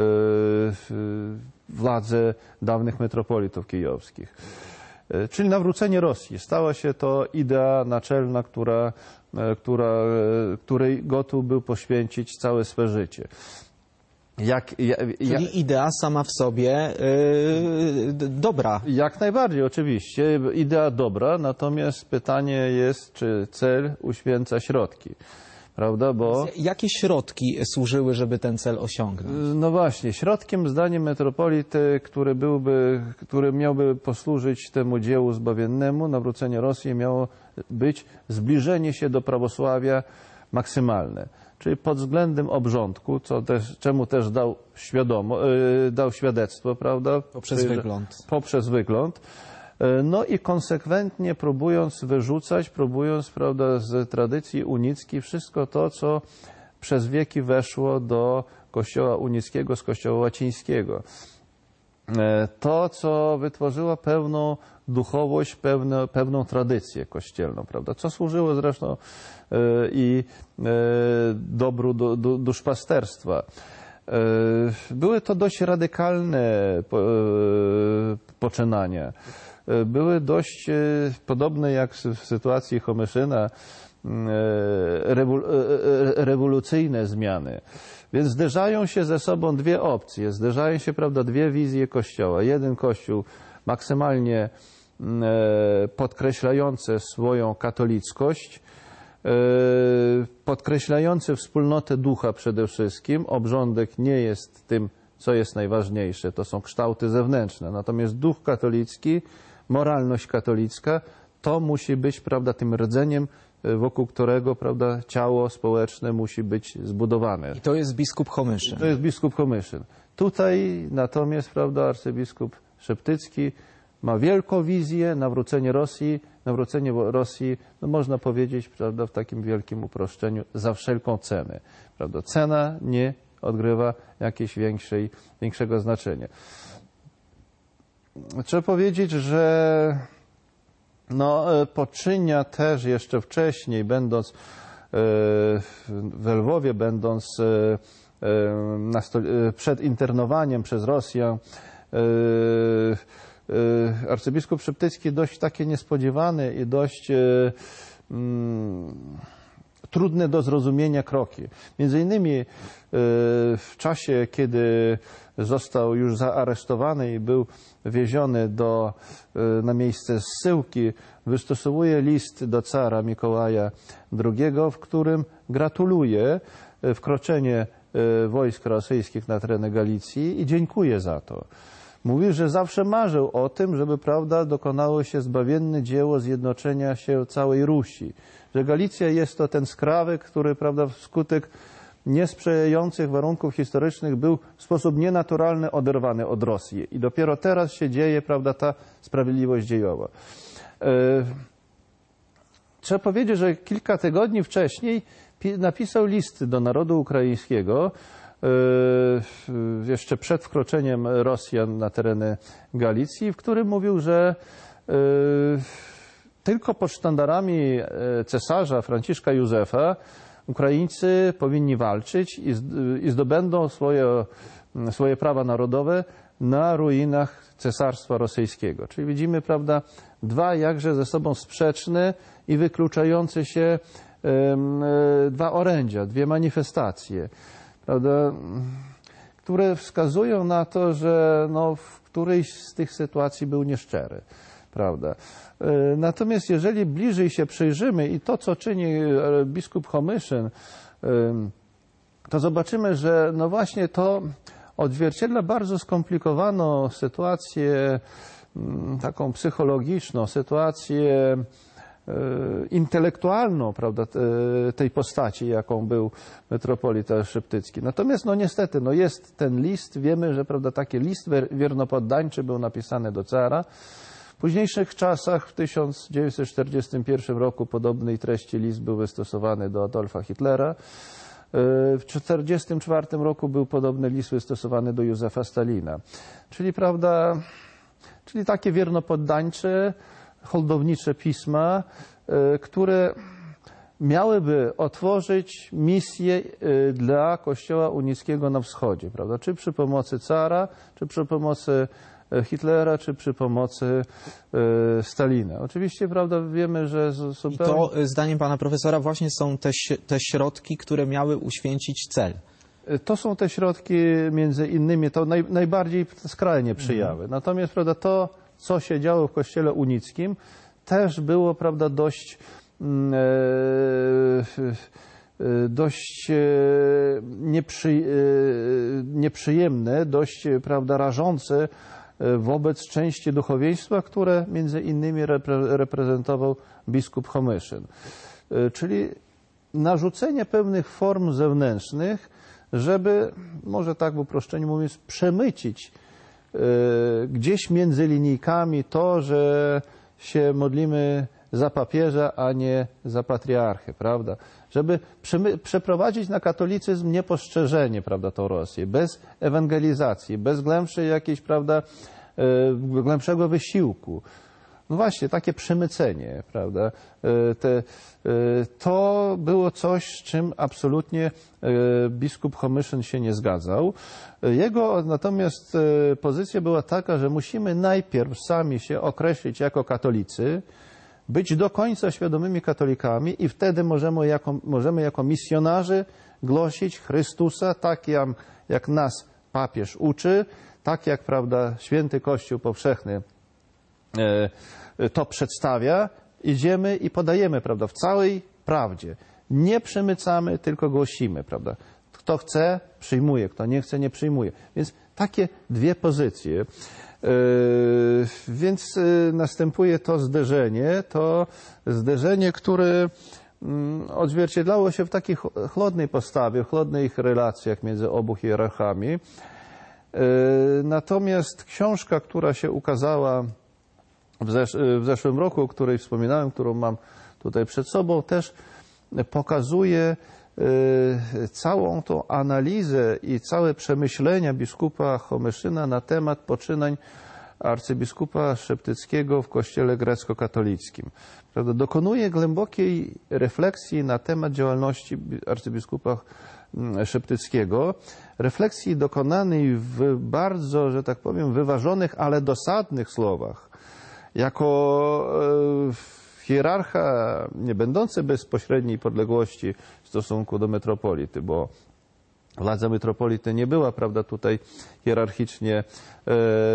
władzę dawnych metropolitów kijowskich. Czyli nawrócenie Rosji. Stała się to idea naczelna, która, która, której gotów był poświęcić całe swe życie. Jak, ja, ja, Czyli idea sama w sobie yy, d- dobra. jak najbardziej, oczywiście. Idea dobra, natomiast pytanie jest, czy cel uświęca środki. Prawda? Bo, Jakie środki służyły, żeby ten cel osiągnąć? no właśnie, środkiem zdaniem metropolity, który, byłby, który miałby posłużyć temu dziełu zbawiennemu, nawrócenie Rosji, miało być zbliżenie się do prawosławia maksymalne. Czyli pod względem obrządku, co też, czemu też dał, świadomo, yy, dał świadectwo, prawda? Poprzez Czyli, wygląd. Poprzez wygląd. No i konsekwentnie próbując wyrzucać, próbując, prawda, z tradycji unickiej wszystko to, co przez wieki weszło do kościoła unickiego z kościoła łacińskiego. To, co wytworzyło pewną duchowość, pewne, pewną tradycję kościelną, prawda, co służyło zresztą i dobru du, du, duszpasterstwa. Były to dość radykalne poczynania. Były dość podobne jak w sytuacji Homyszyna rewolucyjne zmiany. Więc zderzają się ze sobą dwie opcje, zderzają się, prawda, dwie wizje Kościoła. Jeden Kościół maksymalnie podkreślający swoją katolickość, podkreślający wspólnotę ducha przede wszystkim. Obrządek nie jest tym, co jest najważniejsze, to są kształty zewnętrzne. Natomiast duch katolicki, moralność katolicka, to musi być, prawda, tym rdzeniem, wokół którego, prawda, ciało społeczne musi być zbudowane. I to jest biskup Homyszyn. To jest biskup Homyszyn. Tutaj natomiast, prawda, arcybiskup Szeptycki ma wielką wizję, nawrócenie Rosji, nawrócenie Rosji, no można powiedzieć, prawda, w takim wielkim uproszczeniu, za wszelką cenę. Prawda. Cena nie odgrywa jakiegoś większej, większego znaczenia. Trzeba powiedzieć, że no, poczynia też jeszcze wcześniej, będąc w Lwowie, będąc na sto, przed internowaniem przez Rosję, arcybiskup Szeptycki dość takie niespodziewane i dość mm, trudne do zrozumienia kroki. Między innymi w czasie, kiedy został już zaaresztowany i był wieziony do, na miejsce zsyłki, wystosowuje list do cara Mikołaja drugiego, w którym gratuluje wkroczenie wojsk rosyjskich na tereny Galicji i dziękuję za to. Mówi, że zawsze marzył o tym, żeby, prawda, dokonało się zbawienne dzieło zjednoczenia się całej Rusi. Że Galicja jest to ten skrawek, który, prawda, wskutek niesprzyjających warunków historycznych był w sposób nienaturalny oderwany od Rosji. I dopiero teraz się dzieje, prawda, ta sprawiedliwość dziejowa. Trzeba powiedzieć, że kilka tygodni wcześniej napisał list do narodu ukraińskiego, jeszcze przed wkroczeniem Rosjan na tereny Galicji, w którym mówił, że tylko pod sztandarami cesarza Franciszka Józefa Ukraińcy powinni walczyć i zdobędą swoje, swoje prawa narodowe na ruinach Cesarstwa Rosyjskiego. Czyli widzimy, prawda, dwa jakże ze sobą sprzeczne i wykluczające się dwa orędzia, dwie manifestacje, prawda, które wskazują na to, że no, w którejś z tych sytuacji był nieszczery. Prawda. Natomiast jeżeli bliżej się przyjrzymy i to, co czyni biskup Homyszyn, to zobaczymy, że no właśnie to odzwierciedla bardzo skomplikowaną sytuację, taką psychologiczną, sytuację intelektualną, prawda, tej postaci, jaką był metropolita Szeptycki. Natomiast no niestety, no jest ten list, wiemy, że, prawda, taki list wiernopoddańczy był napisany do cara. W późniejszych czasach, w tysiąc dziewięćset czterdziestym pierwszym roku, podobnej treści list był wystosowany do Adolfa Hitlera. W tysiąc dziewięćset czterdziestym czwartym roku był podobny list wystosowany do Józefa Stalina. Czyli, prawda, czyli takie wiernopoddańcze, holdownicze pisma, które miałyby otworzyć misję dla Kościoła unickiego na wschodzie, prawda? Czy przy pomocy cara, czy przy pomocy Hitlera, czy przy pomocy y, Stalina. Oczywiście, prawda, wiemy, że zupełnie... I to, zdaniem pana profesora, właśnie są te, te środki, które miały uświęcić cel. To są te środki, między innymi, to naj, najbardziej skrajnie przyjały. Natomiast, prawda, to, co się działo w Kościele unickim, też było, prawda, dość, e, dość e, nieprzy, e, nieprzyjemne, dość, prawda, rażące wobec części duchowieństwa, które między innymi repre, reprezentował biskup Homyszyn. E, czyli narzucenie pewnych form zewnętrznych, żeby, może tak w uproszczeniu mówiąc, przemycić y, gdzieś między linijkami to, że się modlimy za papieża, a nie za patriarchę, prawda? Żeby przeprowadzić na katolicyzm niepostrzeżenie, prawda, tą Rosję, bez ewangelizacji, bez głębszej jakiejś, prawda, y, głębszego wysiłku. No właśnie, takie przemycenie, prawda? Te, to było coś, z czym absolutnie biskup Homyszyn się nie zgadzał. Jego natomiast pozycja była taka, że musimy najpierw sami się określić jako katolicy, być do końca świadomymi katolikami i wtedy możemy jako, możemy jako misjonarze głosić Chrystusa tak, jak, jak nas papież uczy, tak jak, prawda, święty Kościół powszechny to przedstawia, idziemy i podajemy, prawda, w całej prawdzie. Nie przemycamy, tylko głosimy, prawda. Kto chce, przyjmuje, kto nie chce, nie przyjmuje. Więc takie dwie pozycje. Yy, więc yy, następuje to zderzenie, to zderzenie, które yy, odzwierciedlało się w takiej chłodnej postawie, w chłodnych relacjach między obu hierarchami. Yy, natomiast książka, która się ukazała w, zesz w zeszłym roku, o której wspominałem, którą mam tutaj przed sobą, też pokazuje y, całą tą analizę i całe przemyślenia biskupa Homyszyna na temat poczynań arcybiskupa Szeptyckiego w kościele grecko-katolickim. Prawda? Dokonuje głębokiej refleksji na temat działalności arcybiskupa Szeptyckiego, refleksji dokonanej w bardzo, że tak powiem, wyważonych, ale dosadnych słowach. Jako e, hierarcha nie będący bezpośredniej podległości w stosunku do metropolity, bo władza metropolity nie była, prawda, tutaj hierarchicznie, e,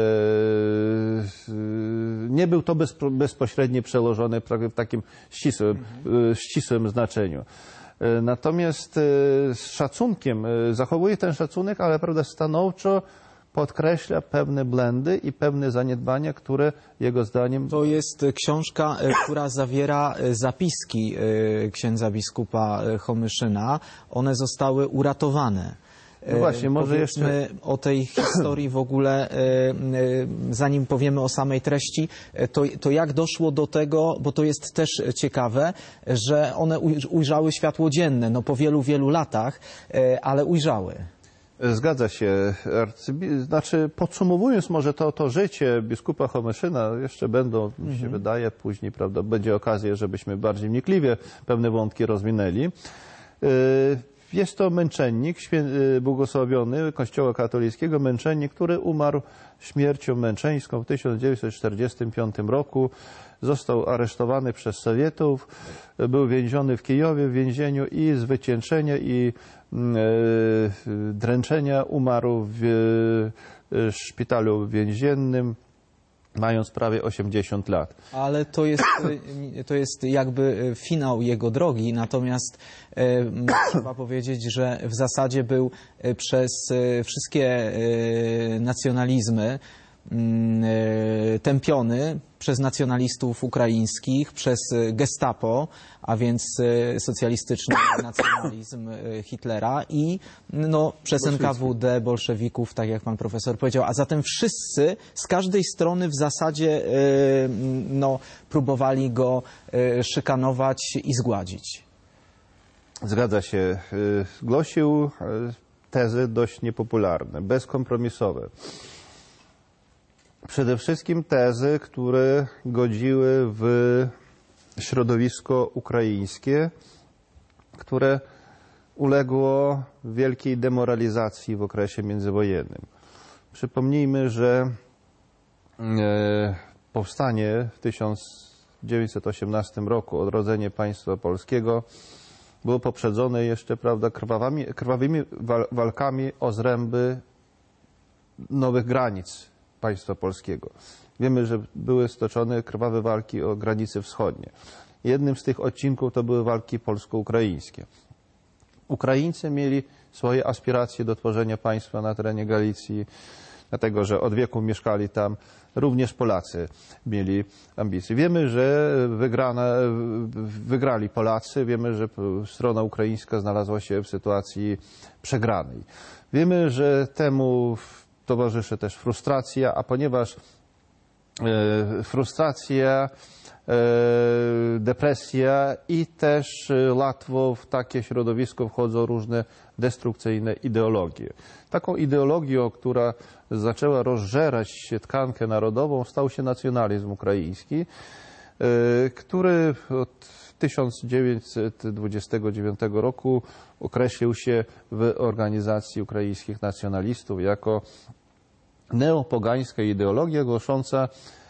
nie był to bezpo, bezpośrednio przełożony w takim ścisłym, e, ścisłym znaczeniu. E, natomiast e, z szacunkiem, e, zachowuje ten szacunek, ale, prawda, stanowczo podkreśla pewne błędy i pewne zaniedbania, które jego zdaniem... To jest książka, która zawiera zapiski księdza biskupa Homyszyna. One zostały uratowane. No właśnie, może jeszcze... o tej historii w ogóle, zanim powiemy o samej treści, to, to jak doszło do tego, bo to jest też ciekawe, że one ujrzały światło dzienne, no po wielu, wielu latach, ale ujrzały. Zgadza się. Arcybi... Znaczy, podsumowując może to, to życie biskupa Homyszyna, jeszcze będą, mi się mhm. wydaje, później, prawda, będzie okazja, żebyśmy bardziej wnikliwie pewne wątki rozwinęli. Jest to męczennik, błogosławiony Kościoła katolickiego, męczennik, który umarł śmiercią męczeńską w tysiąc dziewięćset czterdziestym piątym roku. Został aresztowany przez Sowietów, był więziony w Kijowie w więzieniu i z wycieńczenia i e, dręczenia umarł w e, szpitalu więziennym, mając prawie osiemdziesiąt lat. Ale to jest, to jest jakby finał jego drogi, natomiast e, trzeba powiedzieć, że w zasadzie był przez wszystkie e, nacjonalizmy e, tępiony przez nacjonalistów ukraińskich, przez Gestapo, a więc socjalistyczny nacjonalizm Hitlera i no, przez N K W D, bolszewików, tak jak pan profesor powiedział. A zatem wszyscy z każdej strony w zasadzie no, próbowali go szykanować i zgładzić. Zgadza się. Głosił tezy dość niepopularne, bezkompromisowe. Przede wszystkim tezy, które godziły w środowisko ukraińskie, które uległo wielkiej demoralizacji w okresie międzywojennym. Przypomnijmy, że powstanie w tysiąc dziewięćset osiemnastym roku, odrodzenie państwa polskiego, było poprzedzone jeszcze, prawda, krwawymi, krwawymi walkami o zręby nowych granic państwa polskiego. Wiemy, że były stoczone krwawe walki o granice wschodnie. Jednym z tych odcinków to były walki polsko-ukraińskie. Ukraińcy mieli swoje aspiracje do tworzenia państwa na terenie Galicji, dlatego że od wieku mieszkali tam. Również Polacy mieli ambicje. Wiemy, że wygrana, wygrali Polacy, wiemy, że strona ukraińska znalazła się w sytuacji przegranej. Wiemy, że temu towarzyszy też frustracja, a ponieważ e, frustracja, e, depresja i też łatwo w takie środowisko wchodzą różne destrukcyjne ideologie. Taką ideologią, która zaczęła rozżerać tkankę narodową, stał się nacjonalizm ukraiński, który od tysiąc dziewięćset dwudziestego dziewiątego roku określił się w Organizacji Ukraińskich Nacjonalistów jako neopogańska ideologia głosząca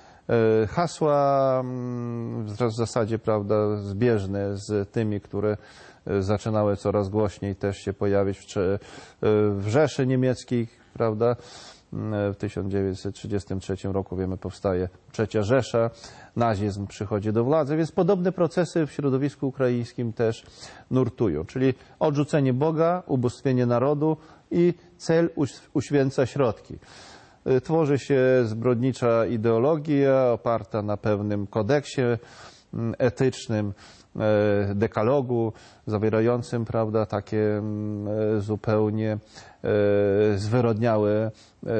hasła w zasadzie, prawda, zbieżne z tymi, które zaczynały coraz głośniej też się pojawić w, w Rzeszy Niemieckiej, prawda. W tysiąc dziewięćset trzydziestym trzecim roku, wiemy, powstaje Trzecia Rzesza, nazizm przychodzi do władzy, więc podobne procesy w środowisku ukraińskim też nurtują, czyli odrzucenie Boga, ubóstwienie narodu i cel uświęca środki. Tworzy się zbrodnicza ideologia oparta na pewnym kodeksie etycznym, dekalogu zawierającym, prawda, takie zupełnie zwyrodniałe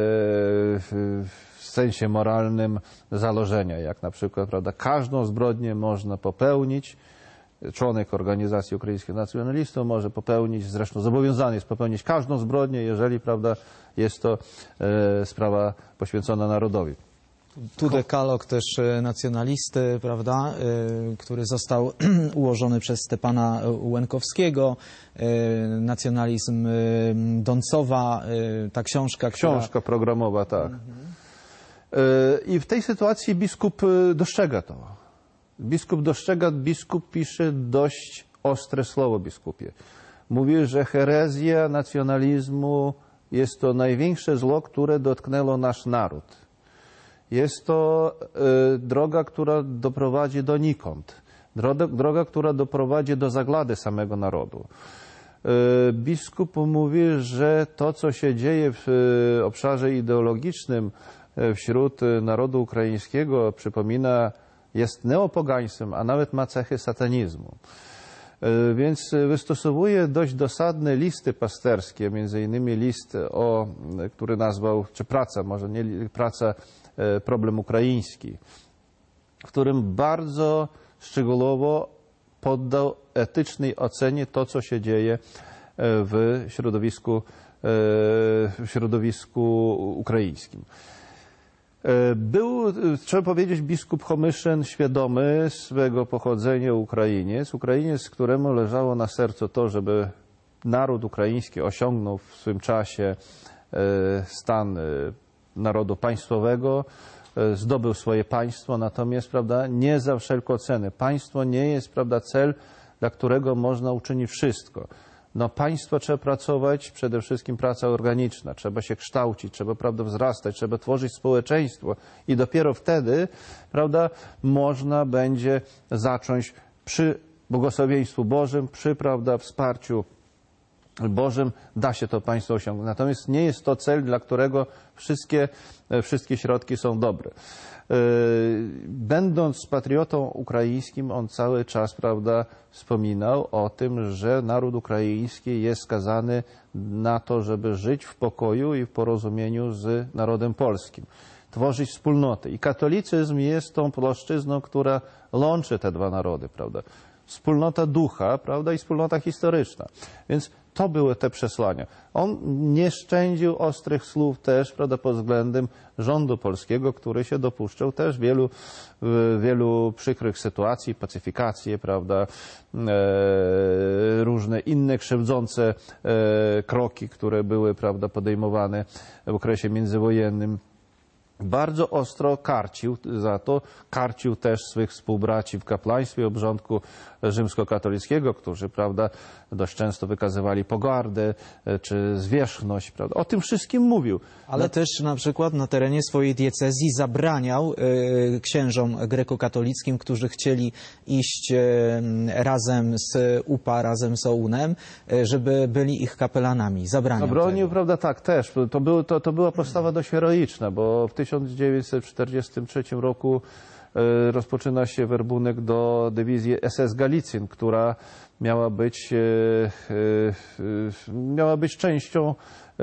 w sensie moralnym założenia, jak na przykład, prawda, każdą zbrodnię można popełnić. Członek Organizacji Ukraińskich Nacjonalistów może popełnić, zresztą zobowiązany jest popełnić każdą zbrodnię, jeżeli, prawda, jest to e, sprawa poświęcona narodowi. Tu dekalog też nacjonalisty, prawda, który został ułożony przez Stepana Łękowskiego, nacjonalizm Doncowa, ta książka, która... Książka programowa, tak. Mhm. I w tej sytuacji biskup dostrzega to. Biskup dostrzega, biskup pisze dość ostre słowo biskupie. Mówi, że herezja nacjonalizmu jest to największe zło, które dotknęło nasz naród. Jest to y, droga, która doprowadzi donikąd. Droga, droga, która doprowadzi do zaglady samego narodu. Y, biskup mówi, że to, co się dzieje w y, obszarze ideologicznym y, wśród y, narodu ukraińskiego, przypomina, jest neopogaństwem, a nawet ma cechy satanizmu. Y, więc wystosowuje dość dosadne listy pasterskie, między innymi list, o, który nazwał, czy praca, może nie praca, problem ukraiński, w którym bardzo szczegółowo poddał etycznej ocenie to, co się dzieje w środowisku, w środowisku ukraińskim. Był, trzeba powiedzieć, biskup Homyszyn świadomy swego pochodzenia Ukrainiec, Ukrainiec, któremu leżało na sercu to, żeby naród ukraiński osiągnął w swym czasie stan narodu państwowego, zdobył swoje państwo, natomiast, prawda, nie za wszelką cenę. Państwo nie jest, prawda, cel, dla którego można uczynić wszystko. No, państwo trzeba pracować, przede wszystkim praca organiczna, trzeba się kształcić, trzeba, prawda, wzrastać, trzeba tworzyć społeczeństwo i dopiero wtedy, prawda, można będzie zacząć przy błogosławieństwu Bożym, przy, prawda, wsparciu Bożym da się to państwo osiągnąć. Natomiast nie jest to cel, dla którego wszystkie, wszystkie środki są dobre. Będąc patriotą ukraińskim, on cały czas, prawda, wspominał o tym, że naród ukraiński jest skazany na to, żeby żyć w pokoju i w porozumieniu z narodem polskim, tworzyć wspólnotę. I katolicyzm jest tą płaszczyzną, która łączy te dwa narody, prawda. Wspólnota ducha, prawda, i wspólnota historyczna. Więc to były te przesłania. On nie szczędził ostrych słów też, prawda, pod względem rządu polskiego, który się dopuszczał też wielu, wielu przykrych sytuacji, pacyfikacje, prawda, e, różne inne krzywdzące e, kroki, które były, prawda, podejmowane w okresie międzywojennym. bardzo ostro karcił za to, karcił też swych współbraci w kapłaństwie obrządku rzymskokatolickiego, którzy, prawda, dość często wykazywali pogardę czy zwierzchność, prawda. O tym wszystkim mówił. Ale też na przykład na terenie swojej diecezji zabraniał y, księżom grekokatolickim, którzy chcieli iść y, razem z U P A, razem z O U N-em, y, żeby byli ich kapelanami. Zabraniał Zabronił, tego. prawda, tak, też. To, był, to, to była postawa dość heroiczna, bo w tysiąc dziewięćset czterdziestym trzecim roku y, rozpoczyna się werbunek do dywizji S S Galicyn, która miała być, y, y, y, miała być częścią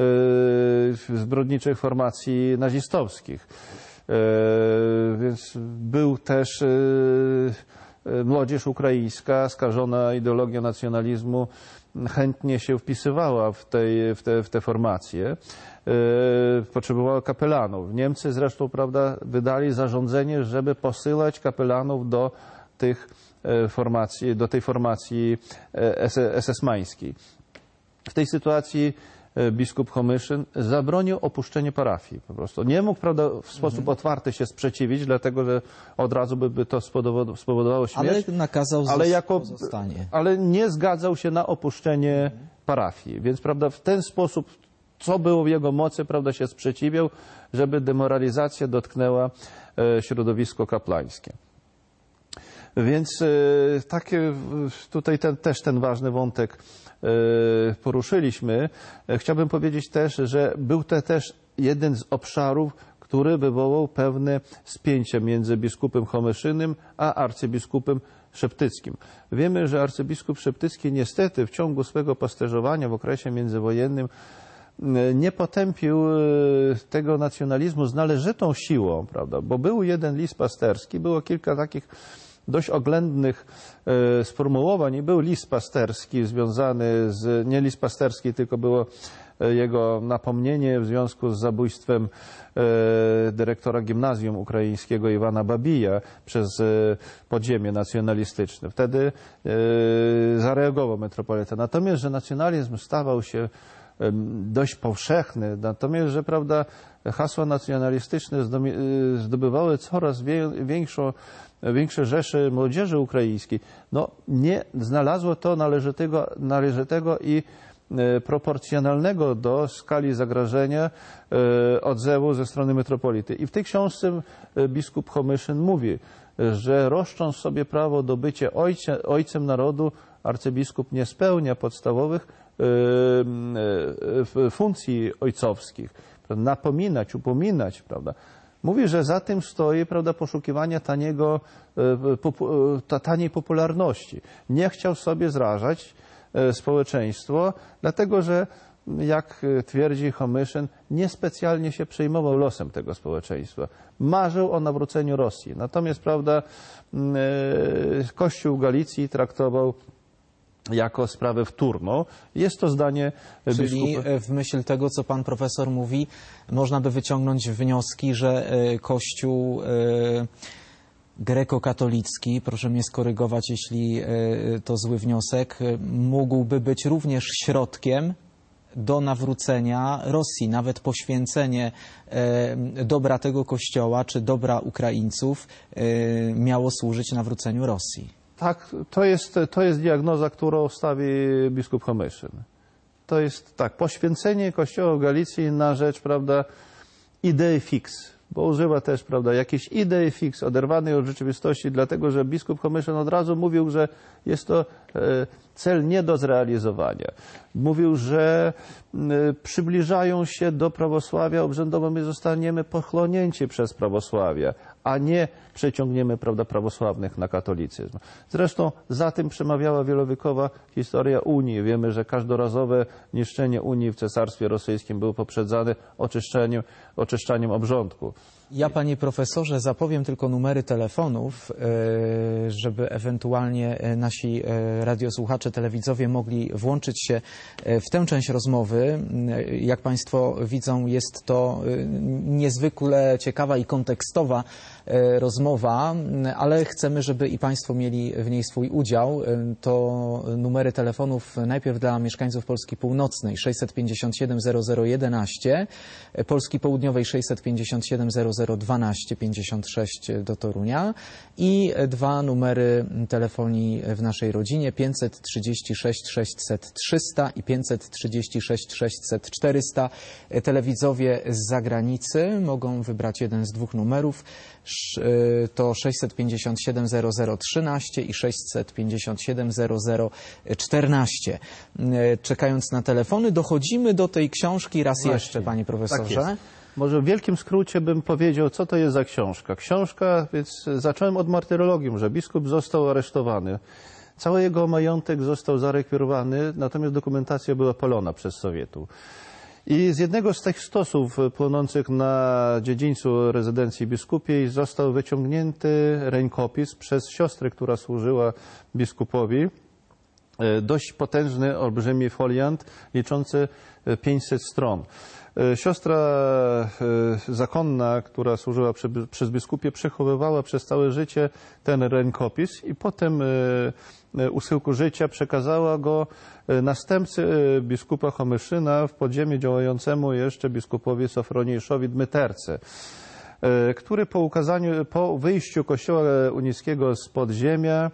y, zbrodniczych formacji nazistowskich. Y, więc był też y, y, młodzież ukraińska skażona ideologią nacjonalizmu, chętnie się wpisywała w, tej, w, te, w te formacje. Yy, potrzebowała kapelanów. Niemcy zresztą, prawda, wydali zarządzenie, żeby posyłać kapelanów do tych e, formacji, do tej formacji es esmańskiej. W tej sytuacji e, biskup Homyszyn zabronił opuszczenie parafii. Po prostu nie mógł, prawda, w sposób mhm. otwarty się sprzeciwić, dlatego że od razu by, by to spowodowało śmierć. Ale nakazał ale jako, pozostanie. Ale nie zgadzał się na opuszczenie mhm. parafii. Więc, prawda, w ten sposób, co było w jego mocy, prawda, się sprzeciwiał, żeby demoralizacja dotknęła e, środowisko kapłańskie. Więc e, takie, tutaj ten, też ten ważny wątek e, poruszyliśmy. E, chciałbym powiedzieć też, że był to też jeden z obszarów, który wywołał pewne spięcie między biskupem Homyszynem a arcybiskupem Szeptyckim. Wiemy, że arcybiskup Szeptycki niestety w ciągu swego pasterzowania w okresie międzywojennym nie potępił tego nacjonalizmu z należytą siłą, prawda? Bo był jeden list pasterski, było kilka takich dość oględnych sformułowań i był list pasterski związany z, nie list pasterski, tylko było jego napomnienie w związku z zabójstwem dyrektora gimnazjum ukraińskiego Iwana Babija przez podziemie nacjonalistyczne. Wtedy zareagował metropolita. Natomiast, że nacjonalizm stawał się dość powszechny, natomiast, że, prawda, hasła nacjonalistyczne zdobywały coraz większą, większe rzesze młodzieży ukraińskiej, no nie znalazło to należytego, należytego i proporcjonalnego do skali zagrożenia odzewu ze strony metropolity. I w tej książce biskup Homyszyn mówi, że roszcząc sobie prawo do bycia ojcie, ojcem narodu, arcybiskup nie spełnia podstawowych funkcji ojcowskich. Napominać, upominać, prawda. Mówi, że za tym stoi, prawda, poszukiwania taniego, taniej popularności. Nie chciał sobie zrażać społeczeństwo, dlatego że, jak twierdzi Homyszyn, niespecjalnie się przejmował losem tego społeczeństwa. Marzył o nawróceniu Rosji. Natomiast, prawda, Kościół Galicji traktował jako sprawę wtórną. Jest to zdanie Czyli biskupa. w myśl tego, co pan profesor mówi, można by wyciągnąć wnioski, że Kościół grekokatolicki, proszę mnie skorygować, jeśli to zły wniosek, mógłby być również środkiem do nawrócenia Rosji. Nawet poświęcenie dobra tego Kościoła czy dobra Ukraińców miało służyć nawróceniu Rosji. Tak, to jest, to jest diagnoza, którą stawi biskup Homyszyn. To jest tak, poświęcenie Kościoła w Galicji na rzecz, prawda, idei fix, bo używa też, prawda, jakiejś idei fix, oderwanej od rzeczywistości, dlatego że biskup Homyszyn od razu mówił, że jest to cel nie do zrealizowania. Mówił, że przybliżają się do prawosławia obrzędowo, my zostaniemy pochłonięci przez prawosławia, a nie przeciągniemy, prawda, prawosławnych na katolicyzm. Zresztą za tym przemawiała wielowiekowa historia Unii. Wiemy, że każdorazowe niszczenie Unii w Cesarstwie Rosyjskim było poprzedzane oczyszczeniem, oczyszczaniem obrządku. Ja, panie profesorze, zapowiem tylko numery telefonów, żeby ewentualnie nasi radiosłuchacze, telewidzowie mogli włączyć się w tę część rozmowy. Jak państwo widzą, jest to niezwykle ciekawa i kontekstowa rozmowa, ale chcemy, żeby i państwo mieli w niej swój udział. To numery telefonów najpierw dla mieszkańców Polski Północnej sześćset pięćdziesiąt siedem zero zero jedenaście, Polski Południowej sześćset pięćdziesiąt siedem zero zero dwanaście pięćdziesiąt sześć do Torunia i dwa numery telefonii w naszej rodzinie pięćset trzydzieści sześć sześćset trzysta i pięćset trzydzieści sześć sześćset czterysta. Telewidzowie z zagranicy mogą wybrać jeden z dwóch numerów. To sześćset pięćdziesiąt siedem zero zero trzynaście i sześćset pięćdziesiąt siedem zero zero czternaście. Czekając na telefony, dochodzimy do tej książki raz Właśnie, jeszcze, panie profesorze. Tak jest. Może w wielkim skrócie bym powiedział, co to jest za książka. Książka, więc zacząłem od martyrologii, że biskup został aresztowany. Cały jego majątek został zarekwirowany, natomiast dokumentacja była palona przez Sowietów. I z jednego z tych stosów płonących na dziedzińcu rezydencji biskupiej został wyciągnięty rękopis przez siostrę, która służyła biskupowi. Dość potężny, olbrzymi foliant liczący pięćset stron. Siostra zakonna, która służyła przy, przez biskupie, przechowywała przez całe życie ten rękopis i potem u schyłku życia przekazała go następcy biskupa Homyszyna w podziemiu działającemu jeszcze biskupowi Sofroniejszowi Dmyterce, który po ukazaniu, po wyjściu kościoła unickiego z podziemia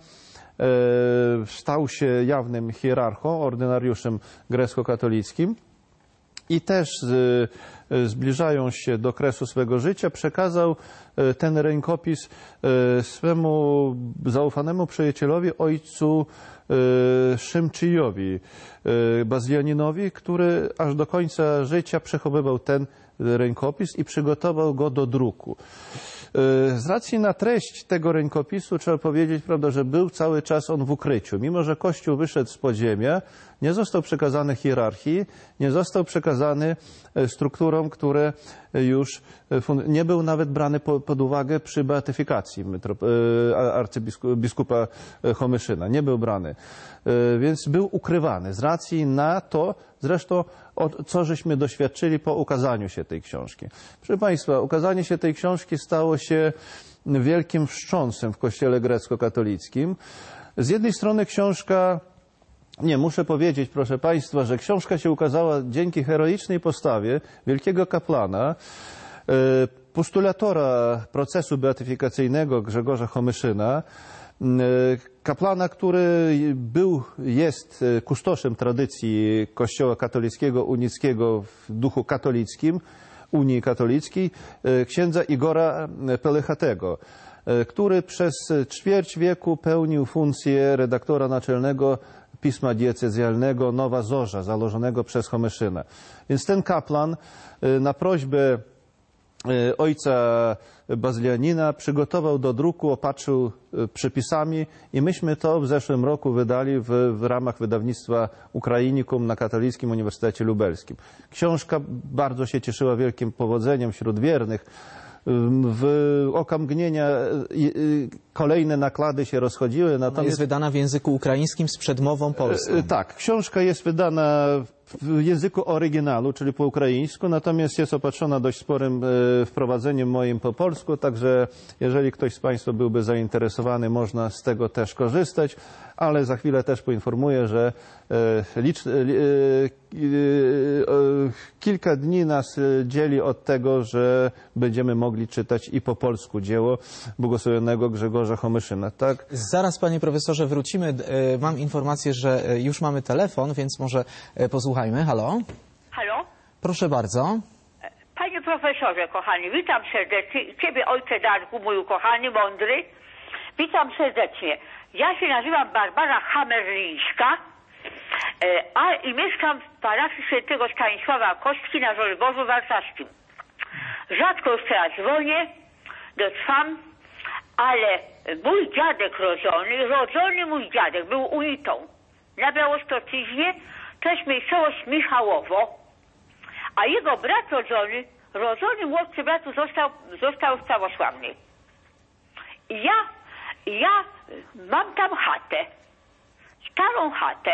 stał się jawnym hierarchą, ordynariuszem grecko-katolickim i też zbliżając się do kresu swego życia, przekazał ten rękopis swemu zaufanemu przyjacielowi, ojcu Szymczyjowi, bazylioninowi, który aż do końca życia przechowywał ten rękopis i przygotował go do druku. Z racji na treść tego rękopisu trzeba powiedzieć, prawda, że był cały czas on w ukryciu. Mimo że Kościół wyszedł z podziemia, nie został przekazany hierarchii, nie został przekazany strukturom, które już nie był nawet brany pod uwagę przy beatyfikacji arcybiskupa Homyszyna. Nie był brany. Więc był ukrywany z racji na to, zresztą co żeśmy doświadczyli po ukazaniu się tej książki. Proszę Państwa, ukazanie się tej książki stało się wielkim wstrząsem w Kościele grecko-katolickim. Z jednej strony książka, nie, muszę powiedzieć, proszę Państwa, że książka się ukazała dzięki heroicznej postawie wielkiego kaplana, postulatora procesu beatyfikacyjnego Grzegorza Homyszyna, kaplana, który był, jest kustoszem tradycji Kościoła katolickiego, unickiego w duchu katolickim, Unii Katolickiej, księdza Igora Pelechatego, który przez ćwierć wieku pełnił funkcję redaktora naczelnego pisma diecezjalnego Nowa Zorza, założonego przez Homyszyna. Więc ten kaplan na prośbę ojca bazylionina przygotował do druku, opatrzył przepisami i myśmy to w zeszłym roku wydali w, w ramach wydawnictwa Ukrainikum na Katolickim Uniwersytecie Lubelskim. Książka bardzo się cieszyła wielkim powodzeniem wśród wiernych. W oka mgnienia kolejne nakłady się rozchodziły. Natomiast... Ona jest wydana w języku ukraińskim z przedmową polską. Tak, książka jest wydana w języku oryginału, czyli po ukraińsku, natomiast jest opatrzona dość sporym wprowadzeniem moim po polsku, także jeżeli ktoś z Państwa byłby zainteresowany, można z tego też korzystać, ale za chwilę też poinformuję, że licz... kilka dni nas dzieli od tego, że będziemy mogli czytać i po polsku dzieło błogosławionego Grzegorza Homyszyna, tak? Zaraz, panie profesorze, wrócimy. Mam informację, że już mamy telefon, więc może posłuchajmy. Halo? Halo? Proszę bardzo. Panie profesorze, kochany, witam serdecznie. I ciebie, ojcze Darku, mój ukochany, mądry. Witam serdecznie. Ja się nazywam Barbara Hamerlińska a, i mieszkam w parafii świętego Stanisława Kostki na Żoliborzu Warszawskim. Rzadko już teraz dzwonię, dotrwam, ale mój dziadek rodzony, rodzony mój dziadek był unitą na Białostoczyźnie, to jest miejscowość Michałowo, a jego brat rodzony, rodzony młodszy brat został, został prawosławny. I ja, ja mam tam chatę, starą chatę,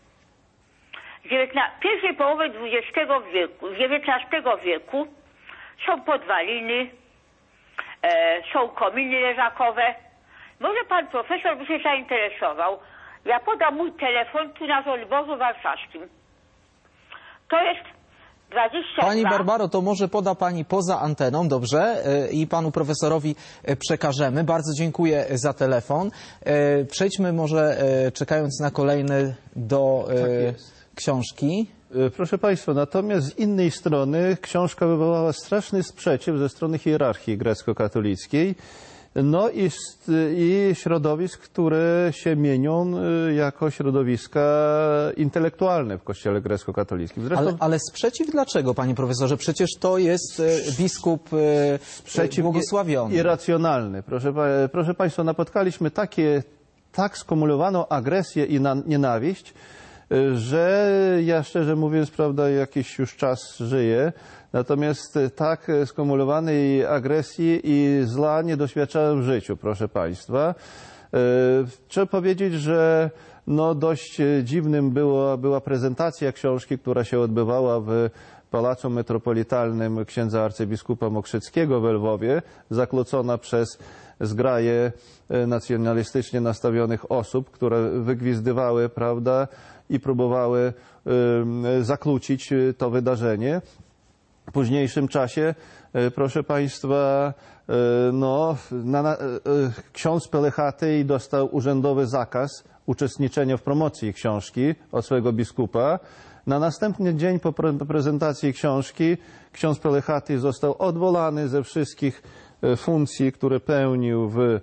w pierwszej połowie dwudziestego wieku, dziewiętnastego wieku są podwaliny, e, są kominy leżakowe. Może pan profesor by się zainteresował. Ja podam mój telefon tu na Żoliborzu Warszawskim. To jest dwadzieścia Pani dwa. Barbaro, to może poda Pani poza anteną, dobrze? Y, I Panu profesorowi y, przekażemy. Bardzo dziękuję za telefon. Y, Przejdźmy może, y, czekając na kolejny, do y, Tak jest. książki. E, Proszę Państwa, natomiast z innej strony książka wywołała straszny sprzeciw ze strony hierarchii grecko-katolickiej, no i, st- i środowisk, które się mienią e, jako środowiska intelektualne w kościele grecko-katolickim. Zresztą Ale, ale sprzeciw dlaczego, Panie Profesorze? Przecież to jest y, biskup y, sprzeciw błogosławiony. irracjonalny. Proszę, pa- proszę Państwa, napotkaliśmy takie, tak skumulowaną agresję i na, nienawiść, że ja szczerze mówiąc, prawda, jakiś już czas żyję, natomiast tak skumulowanej agresji i zła nie doświadczałem w życiu, proszę Państwa. E, Trzeba powiedzieć, że no dość dziwnym było, była prezentacja książki, która się odbywała w Pałacu Metropolitalnym księdza arcybiskupa Mokrzyckiego w Lwowie, zakłócona przez zgraje nacjonalistycznie nastawionych osób, które wygwizdywały, prawda, i próbowały y, zakłócić to wydarzenie. W późniejszym czasie, y, proszę Państwa, y, no, na, na, y, ksiądz Pelechatej dostał urzędowy zakaz uczestniczenia w promocji książki od swojego biskupa. Na następny dzień po pre prezentacji książki ksiądz Pelechatej został odwołany ze wszystkich y, funkcji, które pełnił w y,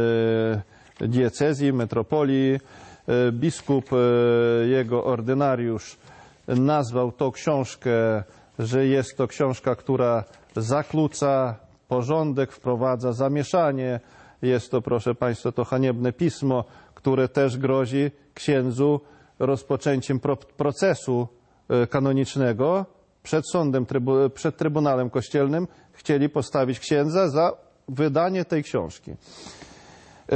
diecezji, metropolii. Biskup, jego ordynariusz nazwał tą książkę, że jest to książka, która zakłóca porządek, wprowadza zamieszanie. Jest to, proszę Państwa, to haniebne pismo, które też grozi księdzu rozpoczęciem pro procesu kanonicznego przed sądem, trybu przed Trybunałem Kościelnym. Chcieli postawić księdza za wydanie tej książki. Yy,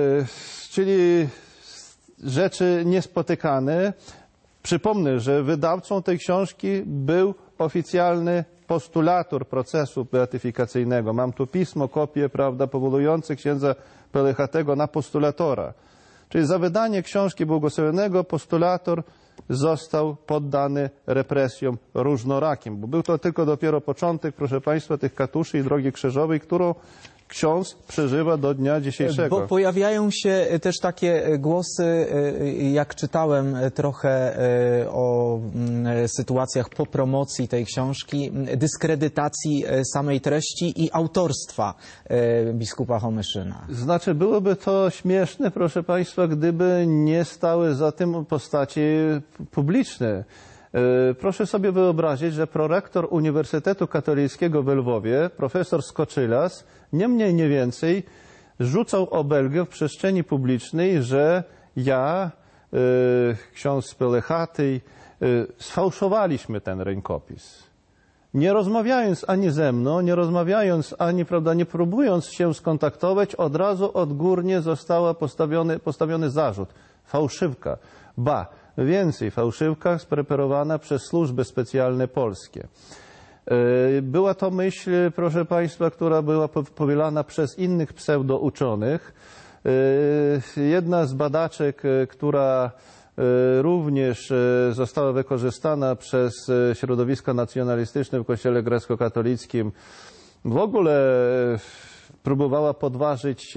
czyli rzeczy niespotykane. Przypomnę, że wydawcą tej książki był oficjalny postulator procesu beatyfikacyjnego. Mam tu pismo, kopię, prawda, powołujące księdza Pelechatego na postulatora. Czyli za wydanie książki błogosławionego postulator został poddany represjom różnorakim, bo był to tylko dopiero początek, proszę Państwa, tych katuszy i drogi krzyżowej, którą ksiądz przeżywa do dnia dzisiejszego. Bo pojawiają się też takie głosy, jak czytałem trochę o sytuacjach po promocji tej książki, dyskredytacji samej treści i autorstwa biskupa Homyszyna. Znaczy, byłoby to śmieszne, proszę Państwa, gdyby nie stały za tym postaci publiczne. Proszę sobie wyobrazić, że prorektor Uniwersytetu Katolickiego w Lwowie, profesor Skoczylas, nie mniej, nie więcej, rzucał obelgę w przestrzeni publicznej, że ja, y, ksiądz Pelechatej, y, sfałszowaliśmy ten rękopis. Nie rozmawiając ani ze mną, nie rozmawiając ani, prawda, nie próbując się skontaktować, od razu odgórnie została postawiony, postawiony zarzut. Fałszywka. Ba, więcej, fałszywka spreparowana przez służby specjalne polskie. Była to myśl, proszę Państwa, która była powielana przez innych pseudouczonych. Jedna z badaczek, która również została wykorzystana przez środowiska nacjonalistyczne w kościele grecko-katolickim, w ogóle próbowała podważyć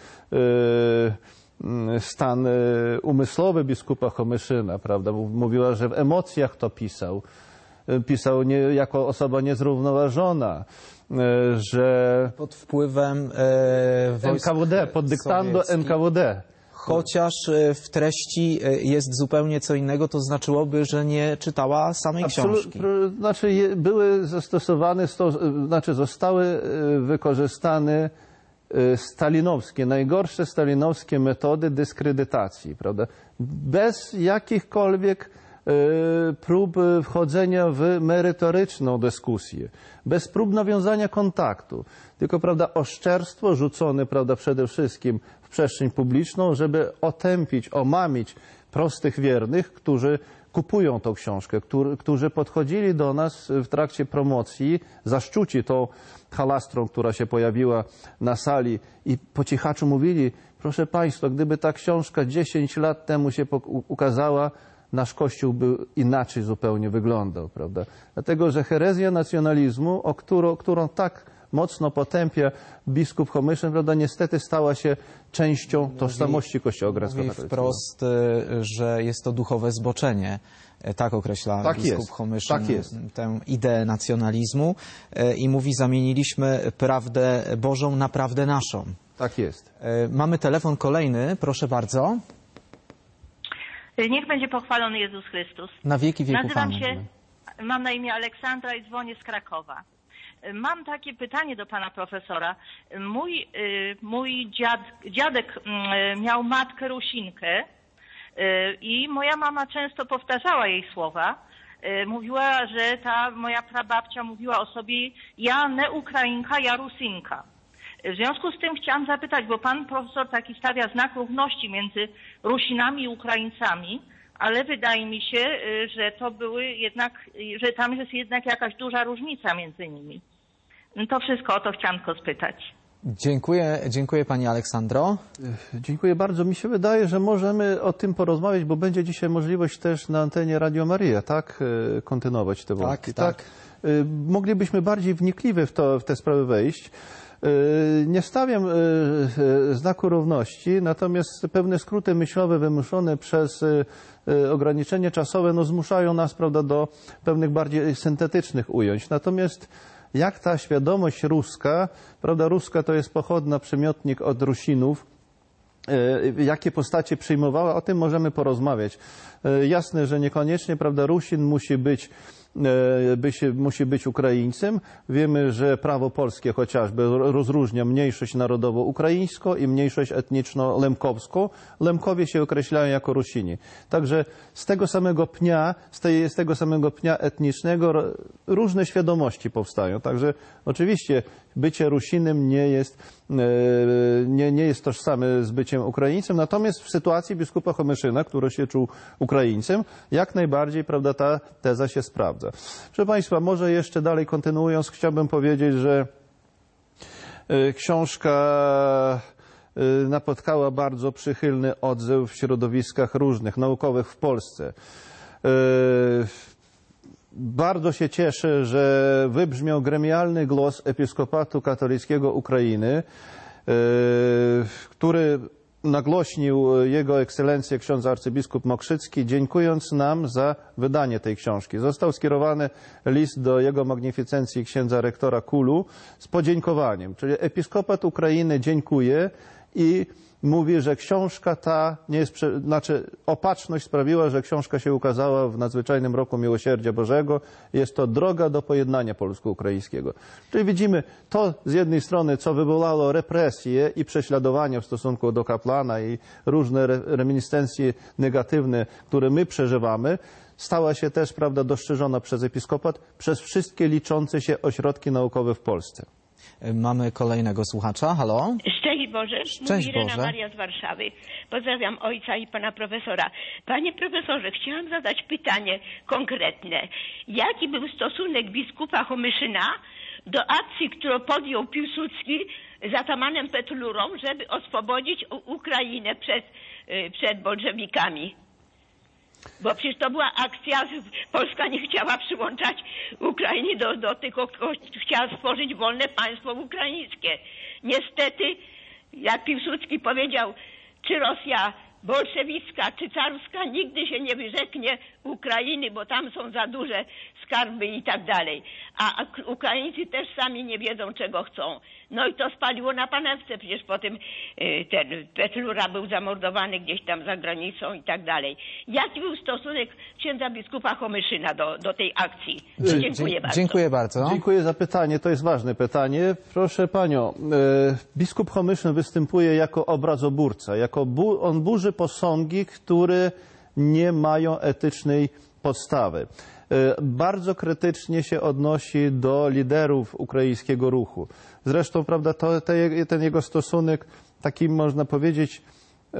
stan umysłowy biskupa Homyszyna, prawda? Mówiła, że w emocjach to pisał. Pisał nie, jako osoba niezrównoważona, że Pod wpływem e, wojsk N K W D, pod dyktando sowieckich. N K W D. Chociaż w treści jest zupełnie co innego, to znaczyłoby, że nie czytała samej książki. Absolut, znaczy je, były zastosowane, sto, znaczy zostały wykorzystane stalinowskie, najgorsze stalinowskie metody dyskredytacji, prawda? Bez jakichkolwiek prób wchodzenia w merytoryczną dyskusję, bez prób nawiązania kontaktu, tylko, prawda, oszczerstwo rzucone, prawda, przede wszystkim w przestrzeń publiczną, żeby otępić, omamić prostych wiernych, którzy kupują tą książkę, którzy, którzy podchodzili do nas w trakcie promocji, zaszczuci tą halastrą, która się pojawiła na sali i po cichaczu mówili, proszę Państwa, gdyby ta książka dziesięć lat temu się ukazała, nasz Kościół by inaczej zupełnie wyglądał, prawda? Dlatego, że herezja nacjonalizmu, o którą, którą tak mocno potępia biskup Homyszyn, prawda, niestety stała się częścią tożsamości Kościoła grecko-katolickiego. Mówi wprost, że jest to duchowe zboczenie. Tak określa tak biskup jest. Homyszyn tak jest. tę ideę nacjonalizmu i mówi, zamieniliśmy prawdę Bożą na prawdę naszą. Tak jest. Mamy telefon kolejny, proszę bardzo. Niech będzie pochwalony Jezus Chrystus. Na wieki wieków. Nazywam Amen. się, mam na imię Aleksandra i dzwonię z Krakowa. Mam takie pytanie do pana profesora. Mój, mój dziad, dziadek miał matkę Rusinkę i moja mama często powtarzała jej słowa. Mówiła, że ta moja prababcia mówiła o sobie: ja nie Ukrainka, ja Rusinka. W związku z tym chciałam zapytać, bo pan profesor taki stawia znak równości między Rusinami i Ukraińcami, ale wydaje mi się, że to były jednak, że tam jest jednak jakaś duża różnica między nimi. To wszystko, o to chciałam tylko spytać. Dziękuję, dziękuję pani Aleksandro. Dziękuję bardzo. Mi się wydaje, że możemy o tym porozmawiać, bo będzie dzisiaj możliwość też na antenie Radio Maria, tak, kontynuować te wątki. Tak, tak. Moglibyśmy bardziej wnikliwie w, to, w te sprawy wejść. Nie stawiam znaku równości, natomiast pewne skróty myślowe wymuszone przez ograniczenie czasowe no, zmuszają nas, prawda, do pewnych bardziej syntetycznych ujęć. Natomiast jak ta świadomość ruska, prawda, ruska to jest pochodna, przymiotnik od Rusinów, jakie postacie przyjmowała, o tym możemy porozmawiać. Jasne, że niekoniecznie, prawda, Rusin musi być By się, musi być Ukraińcem. Wiemy, że prawo polskie chociażby rozróżnia mniejszość narodowo-ukraińską i mniejszość etniczno-lemkowską. Lemkowie się określają jako Rusini. Także z tego samego pnia, z, tej, z tego samego pnia etnicznego różne świadomości powstają. Także oczywiście bycie Rusinem nie jest, nie, nie jest tożsame z byciem Ukraińcem, natomiast w sytuacji biskupa Homyszyna, który się czuł Ukraińcem, jak najbardziej, prawda, ta teza się sprawdza. Proszę Państwa, może jeszcze dalej kontynuując, chciałbym powiedzieć, że książka napotkała bardzo przychylny odzew w środowiskach różnych, naukowych w Polsce. Bardzo się cieszę, że wybrzmiał gremialny głos Episkopatu Katolickiego Ukrainy, który nagłośnił Jego Ekscelencję ksiądz arcybiskup Mokrzycki, dziękując nam za wydanie tej książki. Został skierowany list do Jego Magnificencji księdza rektora Kulu z podziękowaniem. Czyli Episkopat Ukrainy dziękuje i mówi, że książka ta nie jest, znaczy opatrzność sprawiła, że książka się ukazała w nadzwyczajnym roku Miłosierdzia Bożego. Jest to droga do pojednania polsko-ukraińskiego. Czyli widzimy to z jednej strony, co wywołało represje i prześladowania w stosunku do kaplana i różne reminiscencje negatywne, które my przeżywamy, stała się też, prawda, dostrzeżona przez episkopat, przez wszystkie liczące się ośrodki naukowe w Polsce. Mamy kolejnego słuchacza. Halo? Szczęść Boże. Szczęść Mówi Irena Boże. Maria z Warszawy. Pozdrawiam ojca i pana profesora. Panie profesorze, chciałam zadać pytanie konkretne. Jaki był stosunek biskupa Homyszyna do akcji, którą podjął Piłsudski z atamanem Petlurą, żeby oswobodzić Ukrainę przed, przed bolszewikami? Bo przecież to była akcja, Polska nie chciała przyłączać Ukrainy do, do tylko chciała stworzyć wolne państwo ukraińskie. Niestety, jak Piłsudski powiedział, czy Rosja bolszewicka, czy carska nigdy się nie wyrzeknie Ukrainy, bo tam są za duże skarby i tak dalej. A Ukraińcy też sami nie wiedzą, czego chcą. No i to spaliło na panewce. Przecież potem ten Petlura był zamordowany gdzieś tam za granicą i tak dalej. Jaki był stosunek księdza biskupa Homyszyna do, do tej akcji? Dziękuję bardzo. Dziękuję bardzo. Dziękuję za pytanie. To jest ważne pytanie. Proszę panią, biskup Homyszyn występuje jako obrazoburca. Jako bu on burzy posągi, które nie mają etycznej podstawy. Bardzo krytycznie się odnosi do liderów ukraińskiego ruchu. Zresztą, prawda, to, te, ten jego stosunek, taki można powiedzieć, e,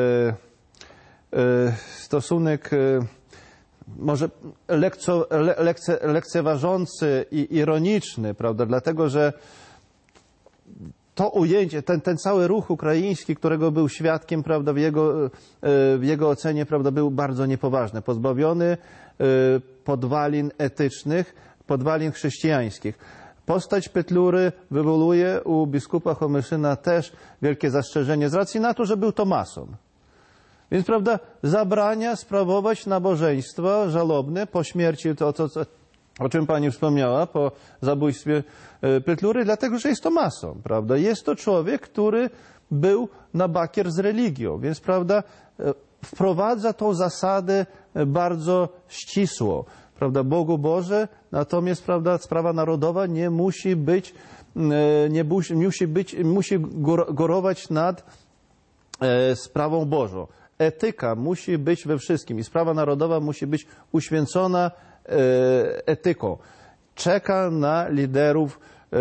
e, stosunek e, może lekco, le, lekce, lekceważący i ironiczny, prawda, dlatego że to ujęcie, ten, ten cały ruch ukraiński, którego był świadkiem, prawda, w jego, w jego ocenie, prawda, był bardzo niepoważny, pozbawiony podwalin etycznych, podwalin chrześcijańskich. Postać Petlury wywołuje u biskupa Homyszyna też wielkie zastrzeżenie z racji na to, że był to mason. Więc, prawda, zabrania sprawować nabożeństwa żalobne po śmierci, to, to, to, o czym pani wspomniała, po zabójstwie Petlury, dlatego, że jest to mason, prawda. Jest to człowiek, który był na bakier z religią, więc, prawda, wprowadza tą zasadę bardzo ścisło, prawda, Bogu Boże, natomiast, prawda, sprawa narodowa nie musi być, nie musi być, musi górować nad sprawą Bożą. Etyka musi być we wszystkim i sprawa narodowa musi być uświęcona etyką. Czeka na liderów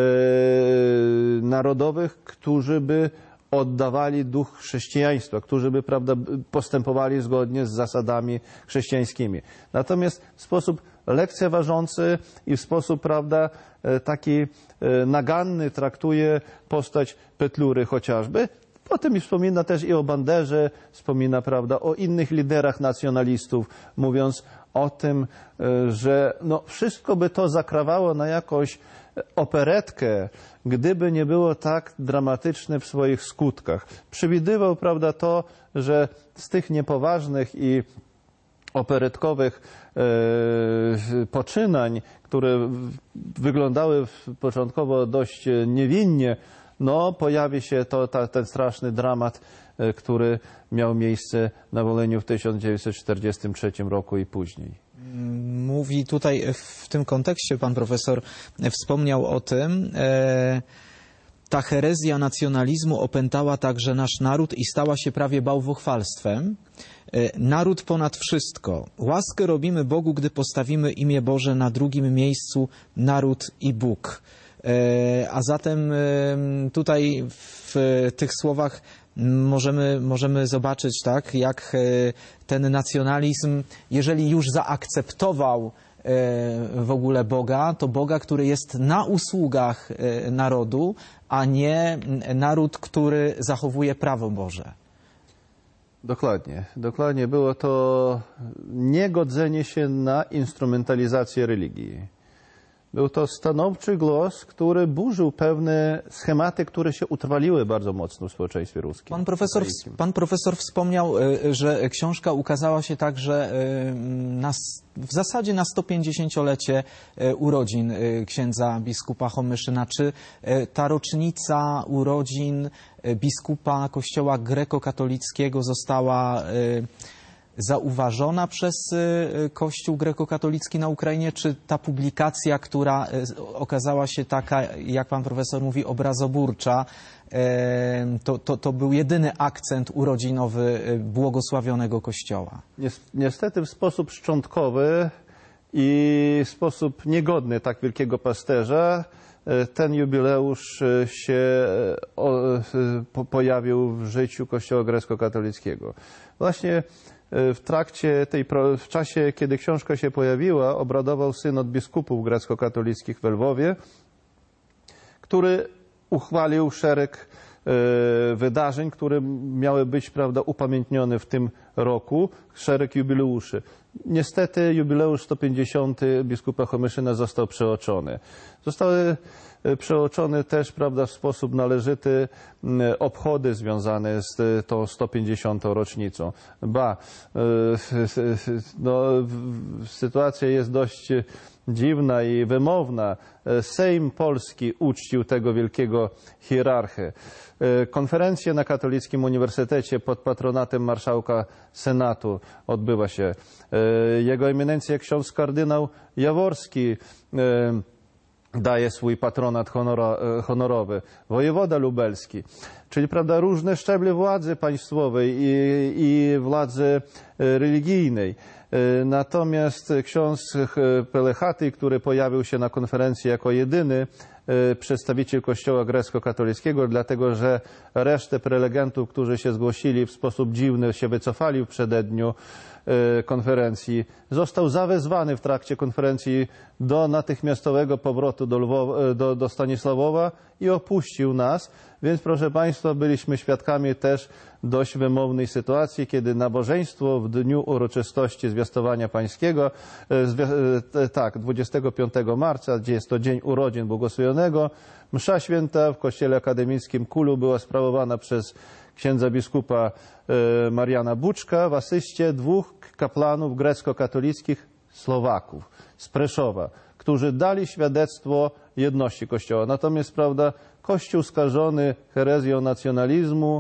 narodowych, którzy by oddawali duch chrześcijaństwa, którzy by, prawda, postępowali zgodnie z zasadami chrześcijańskimi. Natomiast w sposób lekceważący i w sposób, prawda, taki naganny traktuje postać Petlury chociażby. Potem wspomina też i o Banderze, wspomina, prawda, o innych liderach nacjonalistów, mówiąc o tym, że no, wszystko by to zakrawało na jakąś operetkę, gdyby nie było tak dramatyczne w swoich skutkach. Przewidywał, prawda, to, że z tych niepoważnych i operetkowych e, poczynań, które wyglądały początkowo dość niewinnie, no pojawi się to, ta, ten straszny dramat, e, który miał miejsce na Woleniu w tysiąc dziewięćset czterdziestym trzecim roku i później. Mówi tutaj w tym kontekście, pan profesor wspomniał o tym, e, ta herezja nacjonalizmu opętała także nasz naród i stała się prawie bałwochwalstwem. E, naród ponad wszystko. Łaskę robimy Bogu, gdy postawimy imię Boże na drugim miejscu, naród i Bóg. E, a zatem e, tutaj w tych słowach Możemy, możemy zobaczyć, tak, jak ten nacjonalizm, jeżeli już zaakceptował w ogóle Boga, to Boga, który jest na usługach narodu, a nie naród, który zachowuje prawo Boże. Dokładnie. Dokładnie. Było to niegodzenie się na instrumentalizację religii. Był to stanowczy głos, który burzył pewne schematy, które się utrwaliły bardzo mocno w społeczeństwie ruskim. Pan profesor, pan profesor wspomniał, że książka ukazała się także na, w zasadzie na sto pięćdziesięciolecie urodzin księdza biskupa Homyszyna. Czy ta rocznica urodzin biskupa Kościoła grekokatolickiego została zauważona przez Kościół grekokatolicki na Ukrainie, czy ta publikacja, która okazała się taka, jak pan profesor mówi, obrazoburcza, to, to, to był jedyny akcent urodzinowy błogosławionego Kościoła? Niestety w sposób szczątkowy i w sposób niegodny tak wielkiego pasterza ten jubileusz się pojawił w życiu Kościoła grecko-katolickiego. Właśnie w trakcie tej, w czasie, kiedy książka się pojawiła, obradował synod biskupów grecko-katolickich w Lwowie, który uchwalił szereg e, wydarzeń, które miały być, prawda, upamiętnione w tym roku, szereg jubileuszy. Niestety jubileusz sto pięćdziesiąty biskupa Homyszyna został przeoczony. Zostały przeoczone też, prawda, w sposób należyty obchody związane z tą sto pięćdziesiątą rocznicą. Ba, no, sytuacja jest dość dziwna i wymowna. Sejm Polski uczcił tego wielkiego hierarchę. Konferencja na Katolickim Uniwersytecie pod patronatem marszałka Senatu odbyła się. Jego eminencja ksiądz kardynał Jaworski daje swój patronat honora, honorowy, wojewoda lubelski, czyli, prawda, różne szczeble władzy państwowej i, i władzy religijnej. Natomiast ksiądz Pelechaty, który pojawił się na konferencji jako jedyny przedstawiciel Kościoła grecko-katolickiego, dlatego że resztę prelegentów, którzy się zgłosili w sposób dziwny, się wycofali w przededniu konferencji, został zawezwany w trakcie konferencji do natychmiastowego powrotu do, Lwowa, do, do Stanisławowa i opuścił nas. Więc proszę Państwa, byliśmy świadkami też dość wymownej sytuacji, kiedy nabożeństwo w dniu uroczystości Zwiastowania Pańskiego, tak, dwudziestego piątego marca, gdzie jest to dzień urodzin błogosławionego, msza święta w kościele akademickim Kulu była sprawowana przez księdza biskupa Mariana Buczka w asyście dwóch kaplanów grecko-katolickich Słowaków z Preszowa, którzy dali świadectwo jedności Kościoła. Natomiast, prawda, Kościół skażony herezją nacjonalizmu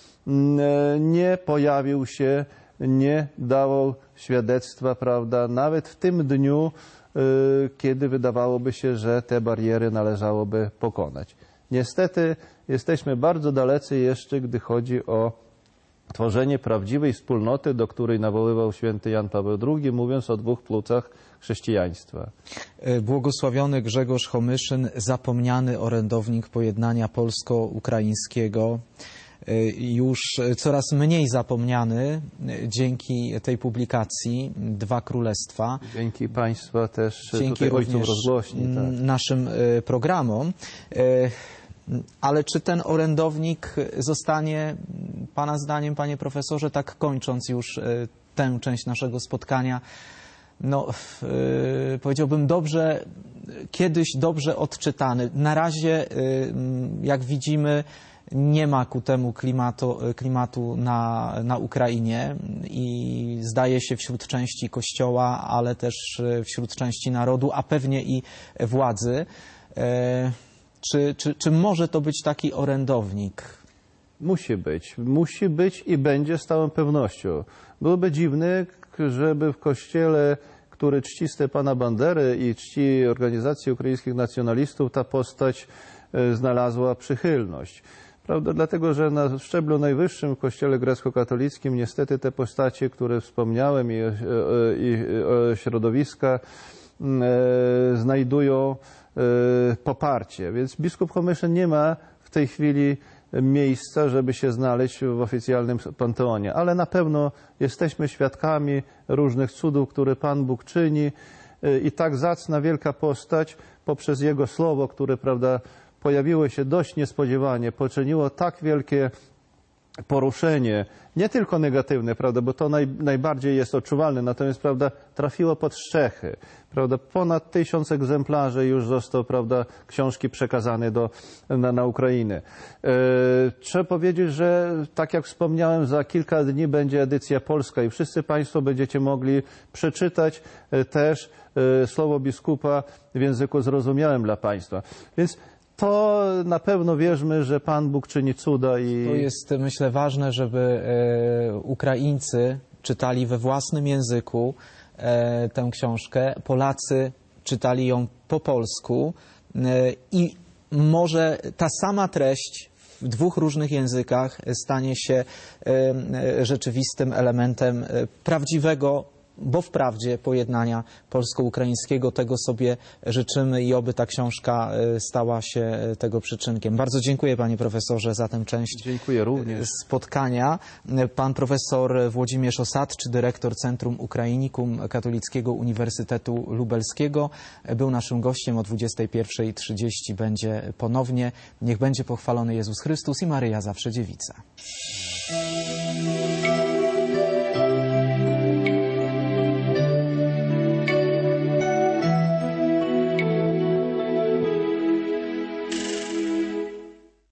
nie pojawił się, nie dawał świadectwa, prawda, nawet w tym dniu, kiedy wydawałoby się, że te bariery należałoby pokonać. Niestety jesteśmy bardzo dalecy jeszcze, gdy chodzi o tworzenie prawdziwej wspólnoty, do której nawoływał święty Jan Paweł drugi, mówiąc o dwóch płucach chrześcijaństwa. Błogosławiony Grzegorz Homyszyn, zapomniany orędownik pojednania polsko-ukraińskiego, już coraz mniej zapomniany dzięki tej publikacji Dwa Królestwa. Dzięki Państwa też, dzięki tutaj ojcom rozgłośni, tak, naszym programom. Ale czy ten orędownik zostanie, Pana zdaniem, Panie Profesorze, tak kończąc już tę część naszego spotkania, no, yy, powiedziałbym dobrze, kiedyś dobrze odczytany. Na razie, yy, jak widzimy, nie ma ku temu klimatu, klimatu na, na Ukrainie i zdaje się wśród części Kościoła, ale też wśród części narodu, a pewnie i władzy. Yy, czy, czy, czy może to być taki orędownik? Musi być. Musi być i będzie z całą pewnością. Byłoby dziwne, żeby w kościele, który czci Stepana Bandery i czci organizację ukraińskich nacjonalistów, ta postać znalazła przychylność. Prawda? Dlatego, że na szczeblu najwyższym w kościele grecko-katolickim niestety te postacie, które wspomniałem, i, i, i środowiska e, znajdują e, poparcie. Więc biskup Homyszyn nie ma w tej chwili miejsca, żeby się znaleźć w oficjalnym panteonie. Ale na pewno jesteśmy świadkami różnych cudów, które Pan Bóg czyni i tak zacna, wielka postać poprzez Jego Słowo, które, prawda, pojawiło się dość niespodziewanie, poczyniło tak wielkie poruszenie, nie tylko negatywne, prawda, bo to naj, najbardziej jest odczuwalne, natomiast, prawda, trafiło pod strzechy, prawda, ponad tysiąc egzemplarzy już został, prawda, książki przekazane do, na, na Ukrainę. E, trzeba powiedzieć, że tak jak wspomniałem, za kilka dni będzie edycja polska i wszyscy Państwo będziecie mogli przeczytać e, też e, słowo biskupa w języku zrozumiałym dla Państwa. Więc to na pewno wierzmy, że Pan Bóg czyni cuda. I to jest, myślę, ważne, żeby e, Ukraińcy czytali we własnym języku e, tę książkę, Polacy czytali ją po polsku e, i może ta sama treść w dwóch różnych językach stanie się e, rzeczywistym elementem e, prawdziwego, bo wprawdzie pojednania polsko-ukraińskiego. Tego sobie życzymy i oby ta książka stała się tego przyczynkiem. Bardzo dziękuję, panie profesorze, za tę część Dziękuję również. spotkania. Pan profesor Włodzimierz Osadczy, dyrektor Centrum Ukrainikum Katolickiego Uniwersytetu Lubelskiego, był naszym gościem. O dwudziestej pierwszej trzydzieści będzie ponownie. Niech będzie pochwalony Jezus Chrystus i Maryja zawsze Dziewica.